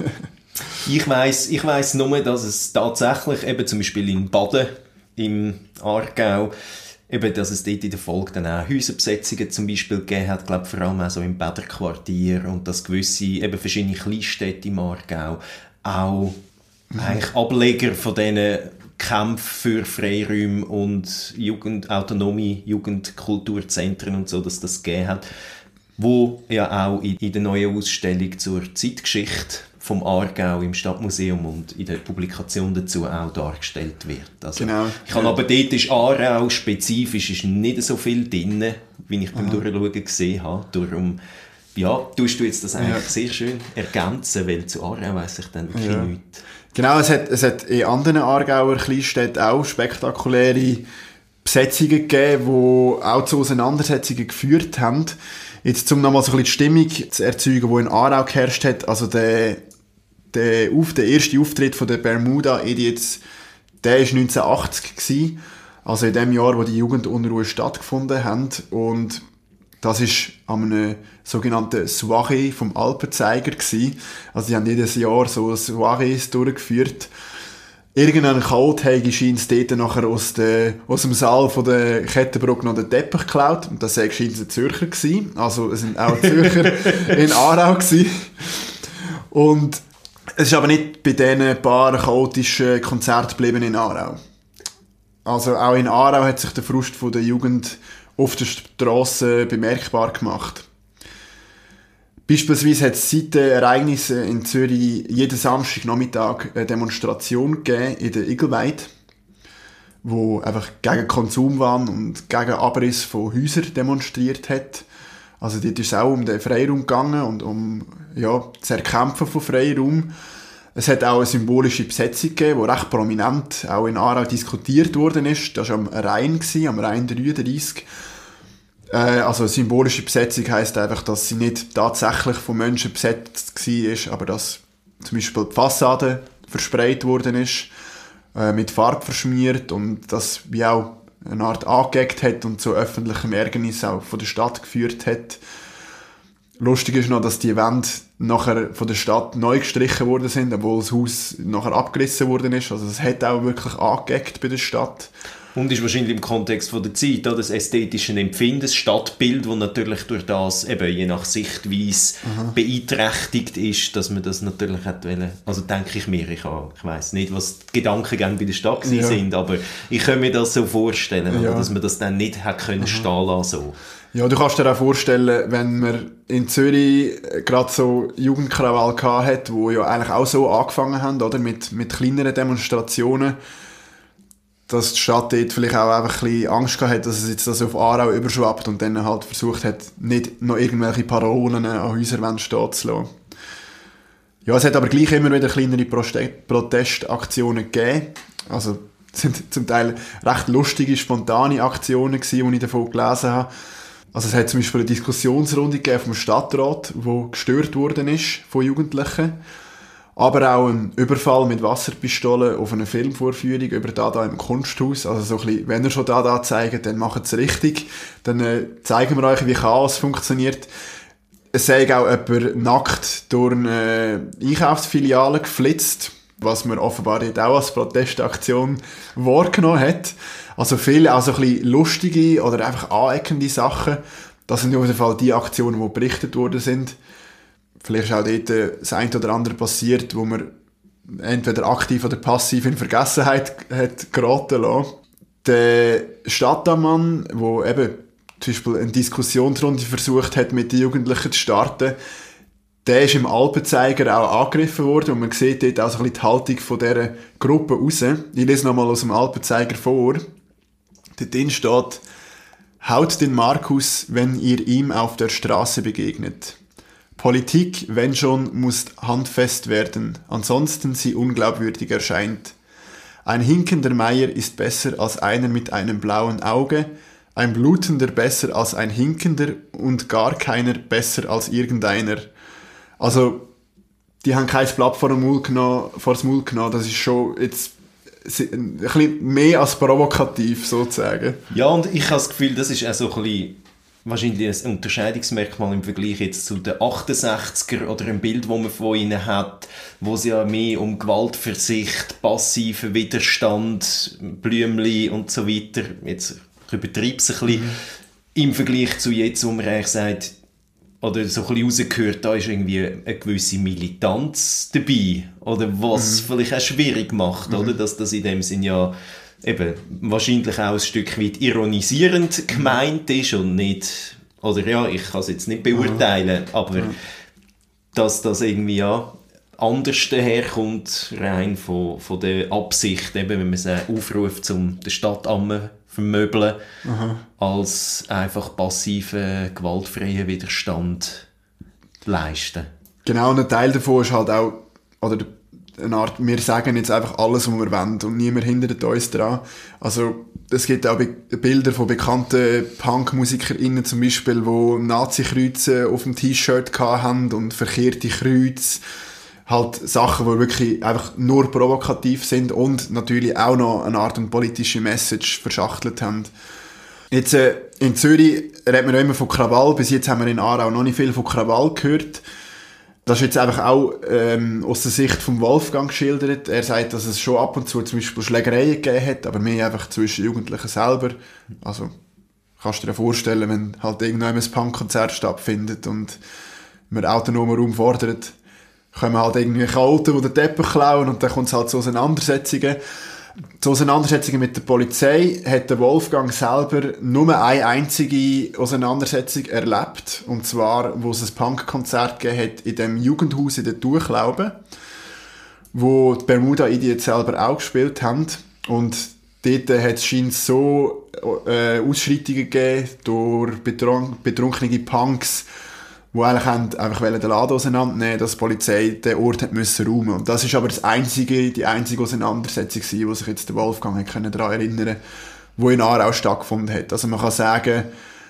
ich weiss, ich weiss nur, dass es tatsächlich eben zum Beispiel in Baden im Aargau, eben, dass es dort in der Folge dann auch Häuserbesetzungen zum Beispiel gegeben hat, glaube vor allem auch so im Bäderquartier, und dass gewisse eben verschiedene Kleinstädte im Aargau auch mhm. eigentlich Ableger von diesen Kämpfen für Freiräume und Jugend, autonome Jugendkulturzentren und so, dass das gegeben hat, wo ja auch in, in der neuen Ausstellung zur Zeitgeschichte vom Aargau im Stadtmuseum und in der Publikation dazu auch dargestellt wird. Also, genau. Ich habe aber dort ist Aarau spezifisch ist nicht so viel drin, wie ich beim Durchschauen gesehen habe. Darum, ja, tust du jetzt das eigentlich ja. sehr schön ergänzen, weil zu Aarau weiss ich dann wirklich ja. nichts. Genau, es hat, es hat in anderen Aargauer Kleinstädten auch spektakuläre Besetzungen gegeben, die auch zu Auseinandersetzungen geführt haben. Jetzt, um nochmal so ein bisschen die Stimmung zu erzeugen, die in Aarau geherrscht hat, also der, der, auf, der erste Auftritt von der Bermuda, jetzt, der war neunzehnhundertachtzig gewesen, also in dem Jahr, wo die Jugendunruhe stattgefunden hat, und das war an einem sogenannten Soirée vom Alpenzeiger gewesen. Also die haben jedes Jahr so Soirées durchgeführt. Irgendein Chaot habe scheint dort nachher aus, der, aus dem Saal von der Kettenbrücke noch den Teppich geklaut. Und das war scheint ein Zürcher gewesen. Also es sind auch Zürcher in Aarau gewesen. Und es ist aber nicht bei diesen paar chaotischen Konzerten geblieben in Aarau. Also auch in Aarau hat sich der Frust von der Jugend auf der Strasse bemerkbar gemacht. Beispielsweise hat es seit den Ereignissen in Zürich jeden Samstagnachmittag eine Demonstration gegeben in der Igelweide, wo einfach gegen Konsumwahn und gegen Abriss von Häusern demonstriert hat. Also dort ist es auch um den Freiraum gegangen und um ja, das Erkämpfen von Freiraum. Es hat auch eine symbolische Besetzung gegeben, die recht prominent auch in Aarau diskutiert worden ist. Das war am Rhein, am Rhein dreiunddreissig. Äh, also eine symbolische Besetzung heisst einfach, dass sie nicht tatsächlich von Menschen besetzt war, aber dass zum Beispiel die Fassade versprayt worden ist, äh, mit Farbe verschmiert, und das wie auch eine Art angeeckt hat und zu öffentlichem Ärgernis auch von der Stadt geführt hat. Lustig ist noch, dass die Wände nachher von der Stadt neu gestrichen worden sind, obwohl das Haus nachher abgerissen worden ist. Also es hat auch wirklich angeeckt bei der Stadt. Und ist wahrscheinlich im Kontext von der Zeit, oder? Das ästhetische Empfinden, das Stadtbild, das natürlich durch das eben je nach Sichtweise Aha. beeinträchtigt ist, dass man das natürlich hat wollen. Also denke ich mir, ich, ich weiss nicht, was die Gedankengänge bei der Stadt ja. sind, aber ich kann mir das so vorstellen, ja. dass man das dann nicht hat können Aha. stehen lassen. So. Ja, du kannst dir auch vorstellen, wenn man in Zürich gerade so Jugendkrawall hatte, die ja eigentlich auch so angefangen haben, oder? Mit, mit kleineren Demonstrationen, dass die Stadt dort vielleicht auch einfach ein bisschen Angst gehabt hat, dass es jetzt das auf Aarau überschwappt und dann halt versucht hat, nicht noch irgendwelche Parolen an Häuserwänden stehen zu lassen. Ja, es hat aber gleich immer wieder kleinere Protestaktionen gegeben. Also es sind zum Teil recht lustige, spontane Aktionen gewesen, die ich davon gelesen habe. Also es hat zum Beispiel eine Diskussionsrunde gegeben vom Stadtrat, die gestört worden ist von Jugendlichen. Aber auch ein Überfall mit Wasserpistolen auf eine Filmvorführung über Dada im Kunsthaus. Also so ein bisschen, wenn ihr schon Dada zeigt, dann macht es richtig. Dann äh, zeigen wir euch, wie Chaos funktioniert. Es sei auch jemand nackt durch eine Einkaufsfiliale geflitzt, was man offenbar jetzt auch als Protestaktion wahrgenommen hat. Also viele auch so ein bisschen lustige oder einfach aneckende Sachen. Das sind auf jeden Fall die Aktionen, die berichtet worden sind. Vielleicht ist auch dort das eine oder andere passiert, wo man entweder aktiv oder passiv in Vergessenheit hat geraten lassen. Der Stadtammann, der eben zum Beispiel eine Diskussionsrunde versucht hat, mit den Jugendlichen zu starten, der ist im Alpenzeiger auch angegriffen worden und man sieht dort auch so ein bisschen die Haltung von dieser Gruppe raus. Ich lese nochmal aus dem Alpenzeiger vor. Dort drin steht: Haut den Markus, wenn ihr ihm auf der Straße begegnet. Politik, wenn schon, muss handfest werden, ansonsten sie unglaubwürdig erscheint. Ein hinkender Meier ist besser als einer mit einem blauen Auge, ein blutender besser als ein hinkender und gar keiner besser als irgendeiner. Also, die haben kein Blatt vor den Maul genommen, vor das Maul genommen, das ist schon jetzt ein bisschen mehr als provokativ, sozusagen. Ja, und ich habe das Gefühl, das ist auch so ein bisschen wahrscheinlich ein Unterscheidungsmerkmal im Vergleich jetzt zu den achtundsechziger oder ein Bild, das man von ihnen hat, wo es ja mehr um Gewaltversicht, passiven Widerstand, Blümli und so weiter, jetzt übertreibe es ein bisschen, mhm. im Vergleich zu jetzt, wo man eigentlich sagt, oder so ein bisschen rausgehört, da ist irgendwie eine gewisse Militanz dabei, oder was mhm. vielleicht auch schwierig macht, mhm. oder? Dass das in dem Sinn ja eben wahrscheinlich auch ein Stück weit ironisierend gemeint ist und nicht, oder ja, ich kann es jetzt nicht beurteilen, mhm. aber mhm. dass das irgendwie ja anders daherkommt, rein von, von der Absicht, eben, wenn man es aufruft, um den Stadtamme vermöbeln, mhm. als einfach passiven, gewaltfreien Widerstand leisten. Genau, und ein Teil davon ist halt auch, oder eine Art, wir sagen jetzt einfach alles, was wir wollen und niemand hindert uns daran. Also es gibt auch Be- Bilder von bekannten Punk-MusikerInnen zum Beispiel, die Nazi-Kreuze auf dem T-Shirt hatten und verkehrte Kreuze. Halt Sachen, die wirklich einfach nur provokativ sind und natürlich auch noch eine Art und politische Message verschachtelt haben. Jetzt äh, in Zürich redet man ja immer von Krawall. Bis jetzt haben wir in Aarau noch nicht viel von Krawall gehört. Das ist jetzt einfach auch ähm, aus der Sicht von Wolfgang geschildert. Er sagt, dass es schon ab und zu zum Beispiel Schlägereien gegeben hat, aber mehr einfach zwischen Jugendlichen selber. Also kannst du dir vorstellen, wenn halt irgendwann ein Punkkonzert stattfindet und man autonomen Raum fordert, kommen halt irgendwie Chaoten, die den Teppich klauen und dann kommt es halt zu Auseinandersetzungen. Zu Auseinandersetzungen mit der Polizei hat der Wolfgang selber nur eine einzige Auseinandersetzung erlebt. Und zwar, wo es ein Punkkonzert gegeben hat in dem Jugendhaus in der Tuchlaube, wo die Bermuda Idiots selber auch gespielt haben. Und dort hat es scheinbar so äh, Ausschreitungen gegeben durch betrunk- betrunkene Punks, die eigentlich haben, einfach den Laden auseinandernehmen, dass die Polizei den Ort hat müssen räumen. Und das ist aber das einzige, die einzige Auseinandersetzung gewesen, wo sich jetzt der Wolfgang hat können daran erinnern, wo in Aarau stattgefunden hat. Also man kann sagen,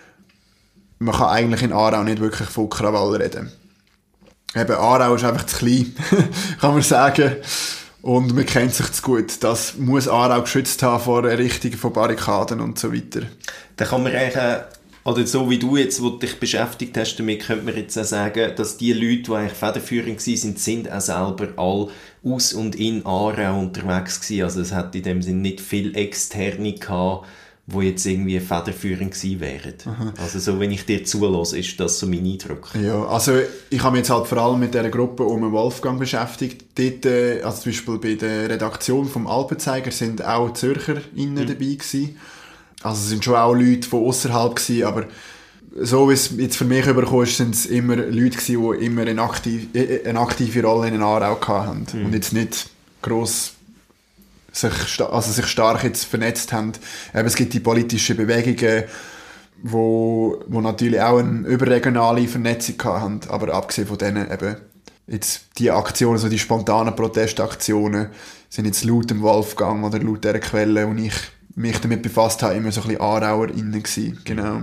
man kann eigentlich in Aarau nicht wirklich von Krawall reden. Eben, Aarau ist einfach zu klein, kann man sagen. Und man kennt sich zu gut. Das muss Aarau geschützt haben vor Errichtung von Barrikaden und so weiter. Da kann man eigentlich auch, oder so wie du jetzt, wo du dich beschäftigt hast damit, könnte man jetzt auch sagen, dass die Leute, die eigentlich federführend waren, sind auch selber all aus und in Aarau unterwegs gewesen. Also es hat in dem Sinne nicht viel Externe gehabt, die jetzt irgendwie federführend gewesen wären. Aha. Also so, wenn ich dir zulasse, ist das so mein Eindruck. Ja, also ich habe mich jetzt halt vor allem mit dieser Gruppe um Wolfgang beschäftigt. Dort, also zum Beispiel bei der Redaktion vom Alpenzeiger sind auch ZürcherInnen mhm. dabei gewesen. Also es sind schon auch Leute von ausserhalb gewesen, aber so wie es jetzt für mich übergekommen ist, sind es immer Leute gewesen, die immer eine aktive, eine aktive Rolle in Aarau hatten mhm. und jetzt nicht gross sich, also sich stark jetzt vernetzt haben. Eben, es gibt die politischen Bewegungen, wo, wo natürlich auch eine überregionale Vernetzung haben, aber abgesehen von denen eben jetzt die Aktionen, so die spontanen Protestaktionen, sind jetzt laut dem Wolfgang oder laut dieser Quelle, wo ich mich damit befasst habe, immer so ein bisschen AarauerInnen gewesen. Genau.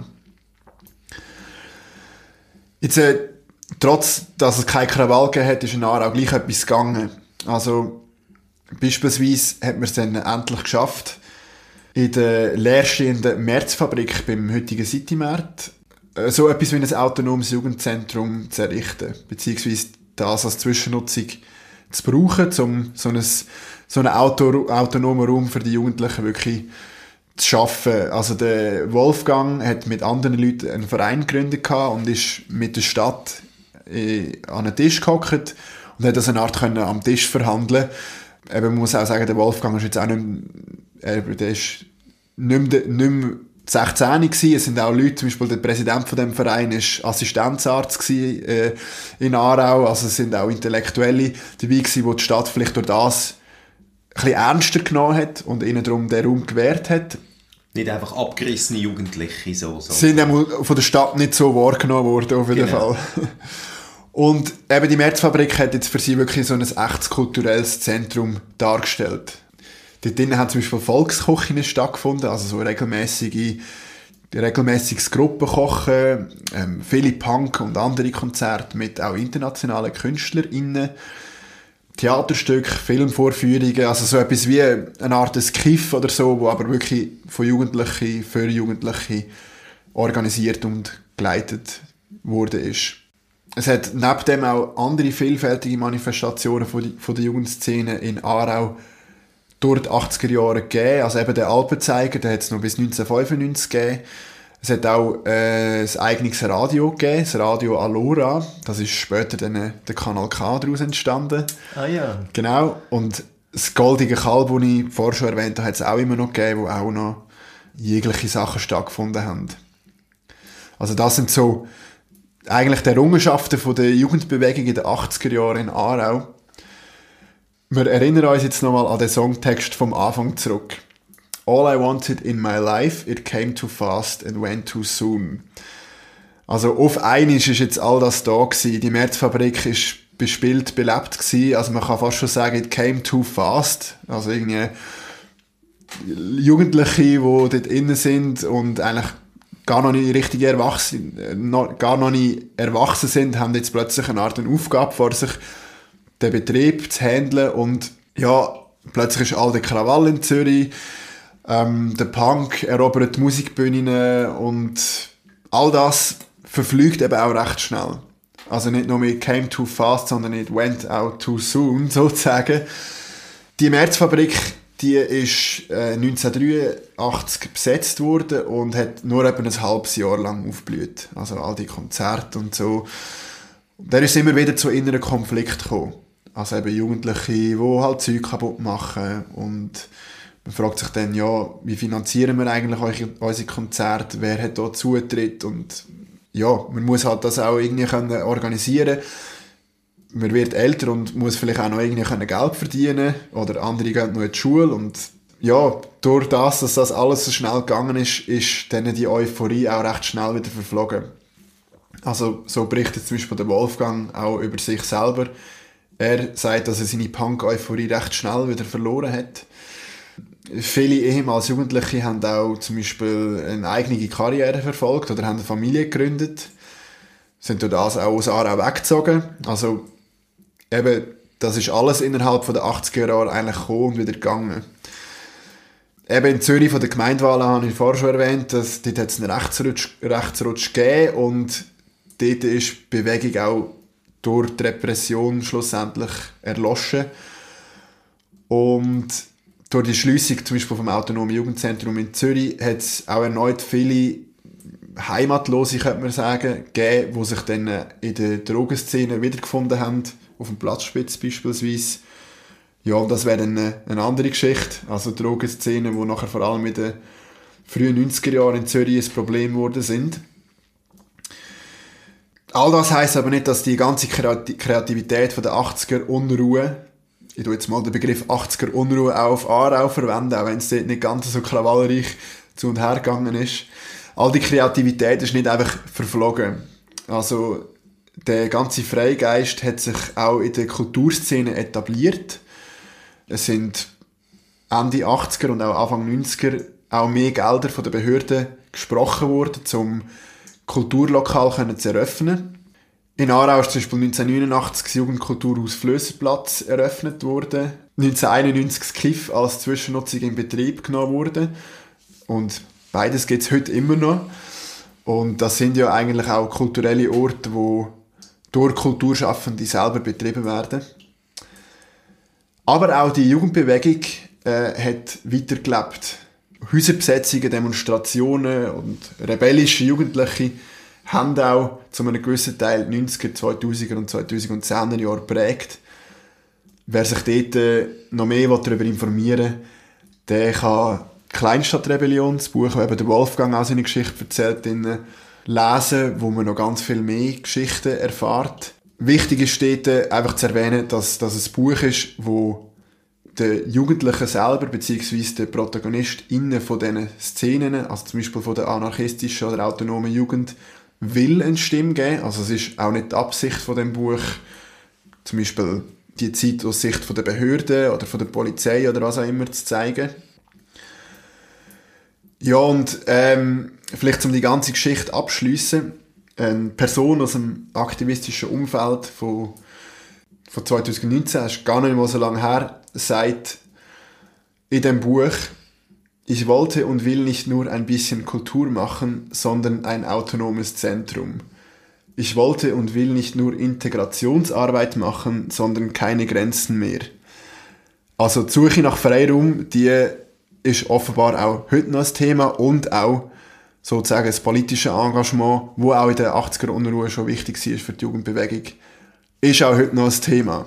Jetzt, äh, trotz, dass es keine Krawall gegeben hat, ist in Aarau gleich etwas gegangen. Also, beispielsweise hat man es dann endlich geschafft, in der leerstehenden Märzfabrik beim heutigen Citymarkt äh, so etwas wie ein autonomes Jugendzentrum zu errichten, beziehungsweise das als Zwischennutzung zu brauchen, um so ein so einen Auto, autonomen Raum für die Jugendlichen wirklich zu schaffen. Also der Wolfgang hat mit anderen Leuten einen Verein gegründet und ist mit der Stadt äh, an einen Tisch gehockt und hat das eine Art können am Tisch verhandeln. Eben, man muss auch sagen, der Wolfgang ist jetzt auch nicht mehr, äh, der ist nicht mehr, nicht mehr sechzehn gewesen. Es sind auch Leute, zum Beispiel der Präsident von dem Verein ist Assistenzarzt gewesen, äh, in Aarau. Also es sind auch Intellektuelle dabei gewesen, die die Stadt vielleicht durch das ein bisschen ernster genommen hat und ihnen darum den Raum gewährt hat. Nicht einfach abgerissene Jugendliche. So, so. Sind von der Stadt nicht so wahrgenommen worden, auf jeden genau. Fall. Und eben die Märzfabrik hat jetzt für sie wirklich so ein echtes kulturelles Zentrum dargestellt. Dort drinnen haben zum Beispiel Volkskochinnen stattgefunden, also so regelmäßige, regelmäßiges Gruppenkochen, ähm, viele Punk- und andere Konzerte mit auch internationalen KünstlerInnen. Theaterstücke, Filmvorführungen, also so etwas wie eine Art Skiff oder so, wo aber wirklich von Jugendlichen für Jugendliche organisiert und geleitet wurde ist. Es hat neben dem auch andere vielfältige Manifestationen von, die, von der Jugendszene in Aarau durch die achtziger Jahre gegeben. Also eben der Alpenzeiger, den hat es noch bis neunzehnhundertfünfundneunzig gegeben. Es hat auch äh, ein eigenes Radio gegeben, das Radio Alora. Das ist später dann äh, der Kanal K daraus entstanden. Ah ja. Genau. Und das Goldige Kalb, das ich vorher schon erwähnt habe, hat es auch immer noch gegeben, wo auch noch jegliche Sachen stattgefunden haben. Also das sind so eigentlich die Errungenschaften von der Jugendbewegung in den achtziger Jahren in Aarau. Wir erinnern uns jetzt nochmal an den Songtext vom Anfang zurück. All I wanted in my life, it came too fast and went too soon. Also auf einmal ist jetzt all das da gewesen. Die Märzfabrik ist bespielt, belebt gewesen. Also man kann fast schon sagen, it came too fast. Also irgendwie Jugendliche, die dort innen sind und eigentlich gar noch nicht richtig erwachsen, noch, gar noch nicht erwachsen sind, haben jetzt plötzlich eine Art Aufgabe vor sich, den Betrieb zu handeln. Und ja, plötzlich ist all der Krawall in Zürich, ähm, der Punk erobert die Musikbühnen und all das verfliegt eben auch recht schnell. Also nicht nur it came too fast, sondern it went out too soon, sozusagen. Die Märzfabrik, die ist äh, neunzehnhundertdreiundachtzig besetzt worden und hat nur etwa ein halbes Jahr lang aufgeblüht. Also all die Konzerte und so. Und dann ist es immer wieder zu inneren Konflikten gekommen. Also eben Jugendliche, die halt Zeug kaputt machen. Und man fragt sich dann, ja, wie finanzieren wir eigentlich unsere Konzerte? Wer hat da Zutritt? Und ja, man muss halt das auch irgendwie können organisieren. Man wird älter und muss vielleicht auch noch irgendwie können Geld verdienen. Oder andere gehen noch in die Schule. Und ja, durch das, dass das alles so schnell gegangen ist, ist dann die Euphorie auch recht schnell wieder verflogen. Also so berichtet zum Beispiel der Wolfgang auch über sich selber. Er sagt, dass er seine Punk-Euphorie recht schnell wieder verloren hat. Viele ehemals Jugendliche haben auch zum Beispiel eine eigene Karriere verfolgt oder haben eine Familie gegründet. Sind durch das auch aus Aarau weggezogen. Also eben, das ist alles innerhalb der achtziger Jahre eigentlich gekommen und wieder gegangen. Eben in Zürich von der Gemeindewahlen habe ich vorher schon erwähnt, dass dort hat es einen Rechtsrutsch, Rechtsrutsch gegeben und dort ist die Bewegung auch durch die Repression schlussendlich erloschen. Und durch die Schliessung zum Beispiel vom Autonomen Jugendzentrum in Zürich hat es auch erneut viele Heimatlose, könnte man sagen, gegeben, die sich dann in der Drogenszene wiedergefunden haben, auf dem Platzspitz beispielsweise. Ja, und das wäre eine, eine andere Geschichte. Also Drogenszene, die nachher vor allem in den frühen neunziger Jahren in Zürich ein Problem geworden sind. All das heisst aber nicht, dass die ganze Kreativität der achtziger Unruhe, ich tue jetzt mal den Begriff achtziger Unruhe auch auf Aarau verwenden, auch wenn es dort nicht ganz so krawallreich zu und her gegangen ist. All die Kreativität ist nicht einfach verflogen. Also der ganze Freigeist hat sich auch in der Kulturszene etabliert. Es sind Ende achtziger und auch Anfang neunziger auch mehr Gelder von den Behörden gesprochen worden, um Kulturlokal zu eröffnen. In Aarau ist zum Beispiel neunzehnhundertneunundachtzig das Jugendkulturhaus Flösserplatz eröffnet worden. neunzehnhunderteinundneunzig das Kiff als Zwischennutzung in Betrieb genommen wurde. Und beides gibt es heute immer noch. Und das sind ja eigentlich auch kulturelle Orte, die durch Kulturschaffende selber betrieben werden. Aber auch die Jugendbewegung äh, hat weitergelebt. Häuserbesetzungen, Demonstrationen und rebellische Jugendliche haben auch zu einem gewissen Teil die neunziger, zweitausender und zweitausendzehner Jahre geprägt. Wer sich dort äh, noch mehr darüber informieren will, der kann Kleinstadtrebellion, das Buch, wo eben der Wolfgang auch seine Geschichte erzählt, lesen, wo man noch ganz viel mehr Geschichten erfährt. Wichtig ist dort einfach zu erwähnen, dass das ein Buch ist, wo der Jugendliche selber, beziehungsweise der Protagonist innen von diesen Szenen, also zum Beispiel von der anarchistischen oder autonomen Jugend, will eine Stimme geben. Also es ist auch nicht die Absicht von dem Buch, zum Beispiel die Zeit aus Sicht von der Behörden oder von der Polizei oder was auch immer zu zeigen. Ja, und ähm, vielleicht um die ganze Geschichte abschliessen, eine Person aus dem aktivistischen Umfeld von, von zwanzig neunzehn, das ist gar nicht mal so lange her, sagt in dem Buch: Ich wollte und will nicht nur ein bisschen Kultur machen, sondern ein autonomes Zentrum. Ich wollte und will nicht nur Integrationsarbeit machen, sondern keine Grenzen mehr. Also die Suche nach Freiraum, die ist offenbar auch heute noch ein Thema und auch sozusagen das politische Engagement, wo auch in den achtziger Unruhe schon wichtig war für die Jugendbewegung, ist auch heute noch ein Thema.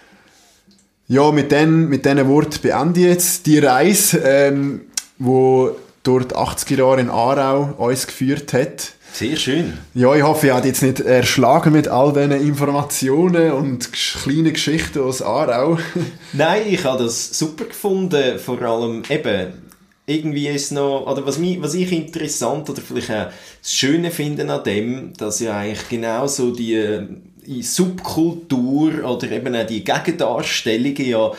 Ja, mit diesen mit den Worten beende ich jetzt die Reise, ähm, wo durch die achtziger Jahre in Aarau uns geführt hat. Sehr schön. Ja, ich hoffe, ich habe jetzt nicht erschlagen mit all diesen Informationen und kleinen Geschichten aus Aarau. Nein, ich habe das super gefunden, vor allem eben, irgendwie ist noch, oder was, mich, was ich interessant oder vielleicht auch das Schöne finde an dem, dass ja eigentlich genau so die Subkultur oder eben auch die Gegendarstellungen ja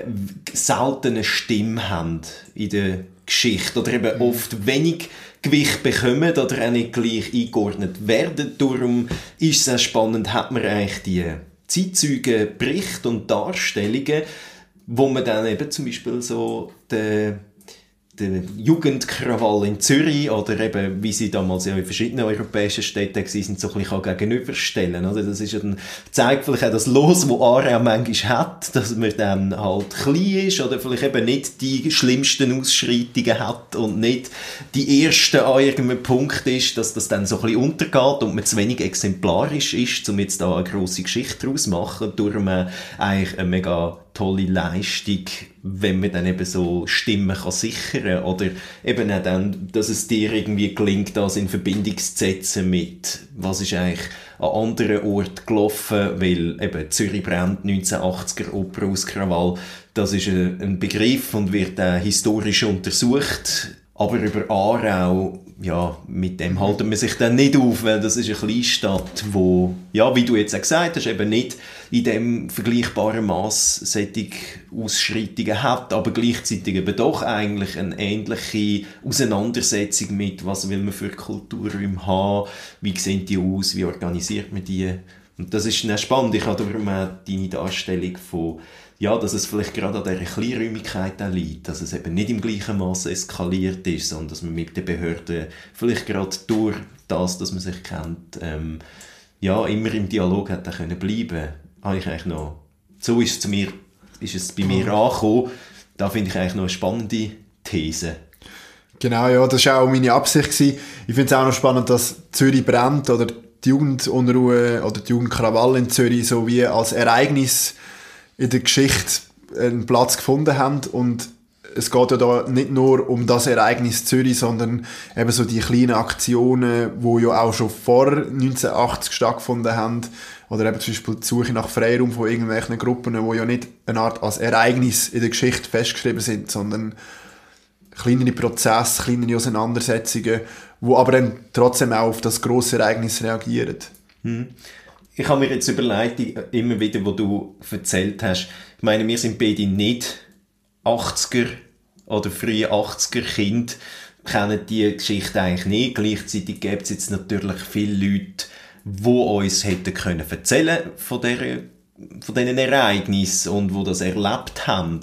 selten eine Stimme haben in der Geschichte oder eben oft wenig Gewicht bekommen oder auch nicht gleich eingeordnet werden. Darum ist es auch spannend, hat man eigentlich die Zeitzeugenberichte und Darstellungen, wo man dann eben zum Beispiel so den der Jugendkrawall in Zürich oder eben, wie sie damals ja in verschiedenen europäischen Städten waren, so ein bisschen gegenüberstellen. Also das ist ja dann, zeigt vielleicht auch das Los, wo Aarau manchmal hat, dass man dann halt klein ist oder vielleicht eben nicht die schlimmsten Ausschreitungen hat und nicht die erste an irgendeinem Punkt ist, dass das dann so ein bisschen untergeht und man zu wenig exemplarisch ist, um jetzt da eine grosse Geschichte daraus zu machen. Darum äh, eigentlich eine mega tolle Leistung, wenn man dann eben so Stimmen kann sichern oder eben auch dann, dass es dir irgendwie gelingt, das in Verbindung zu setzen mit, was ist eigentlich an anderen Orten gelaufen, weil eben Zürich brennt, neunzehnhundertachtziger Operaauskrawall, das ist ein Begriff und wird auch historisch untersucht. Aber über Aarau, ja, mit dem halten wir sich dann nicht auf, weil das ist eine Kleinstadt, wo, ja, wie du jetzt auch gesagt hast, eben nicht in dem vergleichbaren Mass solche Ausschreitungen hat, aber gleichzeitig eben doch eigentlich eine ähnliche Auseinandersetzung mit, was will man für Kulturräume haben, wie sehen die aus, wie organisiert man die. Und das ist dann spannend. Ich habe darum auch deine Darstellung von, ja, dass es vielleicht gerade an dieser Kleinräumigkeit auch liegt, dass es eben nicht im gleichen Maß eskaliert ist, sondern dass man mit den Behörden vielleicht gerade durch das, dass man sich kennt, ähm, ja, immer im Dialog hat können bleiben. Habe ich eigentlich noch, so ist es, zu mir, ist es bei mir angekommen. Da finde ich eigentlich noch eine spannende These. Genau, ja, das war auch meine Absicht gewesen. Ich finde es auch noch spannend, dass Zürich brennt oder die Jugendunruhe oder die Jugendkrawall in Zürich so wie als Ereignis in der Geschichte einen Platz gefunden haben und es geht ja da nicht nur um das Ereignis Zürich, sondern eben so die kleinen Aktionen, die ja auch schon vor neunzehnhundertachtzig stattgefunden haben oder eben zum Beispiel die Suche nach Freiraum von irgendwelchen Gruppen, die ja nicht eine Art als Ereignis in der Geschichte festgeschrieben sind, sondern kleinere Prozesse, kleinere Auseinandersetzungen, die aber dann trotzdem auch auf das grosse Ereignis reagieren. Hm. Ich habe mir jetzt überlegt, immer wieder, wo du erzählt hast, ich meine, wir sind beide nicht achtziger oder frühe achtziger Kinder, kennen die Geschichte eigentlich nicht. Gleichzeitig gibt es jetzt natürlich viele Leute, die uns hätten können erzählen von, der, von diesen Ereignissen und die das erlebt haben.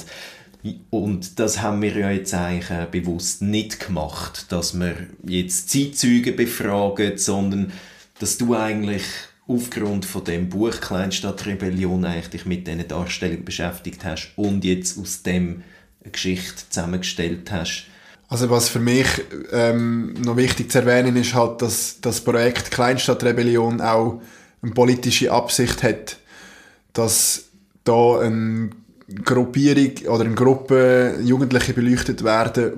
Und das haben wir ja jetzt eigentlich bewusst nicht gemacht, dass wir jetzt Zeitzeugen befragen, sondern dass du eigentlich aufgrund von dem Buch Kleinstadtrebellion eigentlich dich mit diesen Darstellungen beschäftigt hast und jetzt aus dem eine Geschichte zusammengestellt hast. Also was für mich ähm, noch wichtig zu erwähnen ist halt, dass das Projekt Kleinstadtrebellion auch eine politische Absicht hat, dass da eine Gruppierung oder eine Gruppe Jugendliche beleuchtet werden,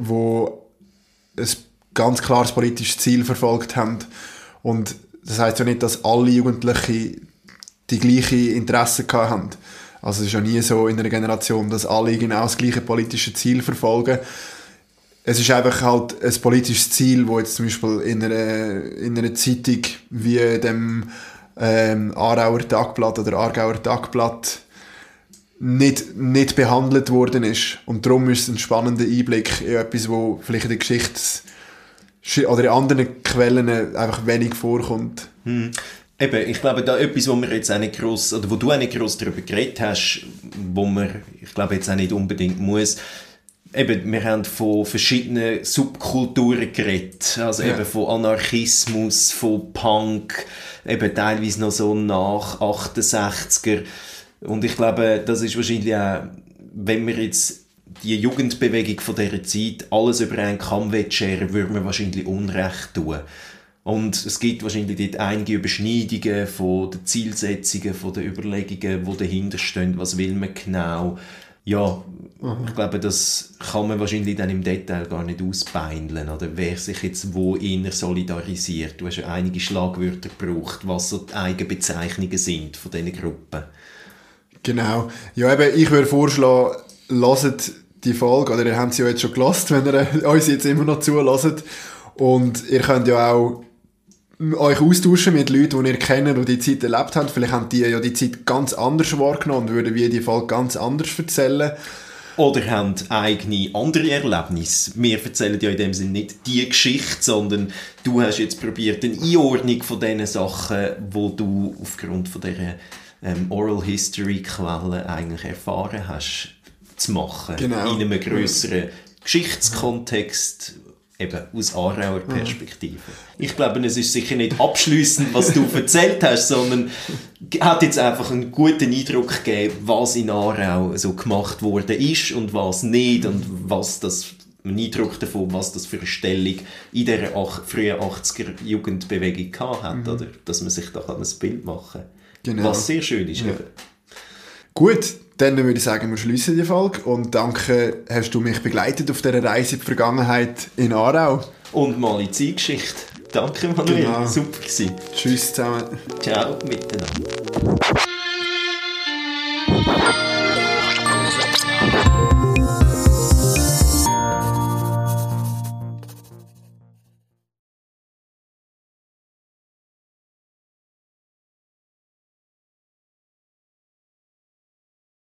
die ein ganz klares politisches Ziel verfolgt haben. Und das heisst ja nicht, dass alle Jugendliche die gleichen Interessen haben. Also es ist ja nie so in einer Generation, dass alle genau das gleiche politische Ziel verfolgen. Es ist einfach halt ein politisches Ziel, das jetzt zum Beispiel in einer, in einer Zeitung wie dem ähm, Aarauer Tagblatt oder Aargauer Tagblatt nicht, nicht behandelt worden ist. Und darum ist es ein spannender Einblick in etwas, wo vielleicht in der Geschichte oder in anderen Quellen einfach wenig vorkommt. Hm. Eben, ich glaube, da etwas, wo wir jetzt auch nicht gross, oder wo du auch nicht gross darüber geredet hast, wo man, ich glaube, jetzt auch nicht unbedingt muss. Eben, wir haben von verschiedenen Subkulturen geredet, also ja. eben von Anarchismus, von Punk, eben teilweise noch so nach achtundsechziger. Und ich glaube, das ist wahrscheinlich auch, wenn wir jetzt die Jugendbewegung von dieser Zeit alles über einen Kamm scheren, würde man wahrscheinlich Unrecht tun. Und es gibt wahrscheinlich dort einige Überschneidungen von den Zielsetzungen, von den Überlegungen, die dahinter stehen, was will man genau. Ja, mhm. ich glaube, das kann man wahrscheinlich dann im Detail gar nicht ausbeindeln, oder wer sich jetzt wo eher solidarisiert. Du hast ja einige Schlagwörter gebraucht, was so die Eigenbezeichnungen sind von diesen Gruppen. Genau. Ja, eben, ich würde vorschlagen, hört die Folge, oder ihr habt sie ja jetzt schon gehört, wenn ihr uns jetzt immer noch zuhört. Und ihr könnt ja auch euch austauschen mit Leuten, die ihr kennt und die Zeit erlebt habt. Vielleicht haben die ja die Zeit ganz anders wahrgenommen und würden wie die Folge ganz anders erzählen. Oder haben eigene andere Erlebnisse. Wir erzählen ja in dem Sinne nicht die Geschichte, sondern du hast jetzt probiert, eine Einordnung von diesen Sachen, die du aufgrund von dieser ähm, Oral History Quelle eigentlich erfahren hast, zu machen. Genau. In einem grösseren Geschichtskontext, eben aus Aarauer Perspektive. Mhm. Ich glaube, es ist sicher nicht abschliessend, was du erzählt hast, sondern hat jetzt einfach einen guten Eindruck gegeben, was in Aarau so gemacht worden ist und was nicht und was das, einen Eindruck davon, was das für eine Stellung in dieser ach, frühen achtziger Jugendbewegung gehabt hat, mhm. oder? Dass man sich da ein Bild machen kann. Genau. Was sehr schön ist. Ja. Gut, dann würde ich sagen, wir schließen die Folge und danke, hast du mich begleitet auf dieser Reise in die Vergangenheit in Aarau. Und mal in die Zeitgeschichte. Danke, Manuel. Genau. Super gewesen. Tschüss zusammen. Ciao miteinander.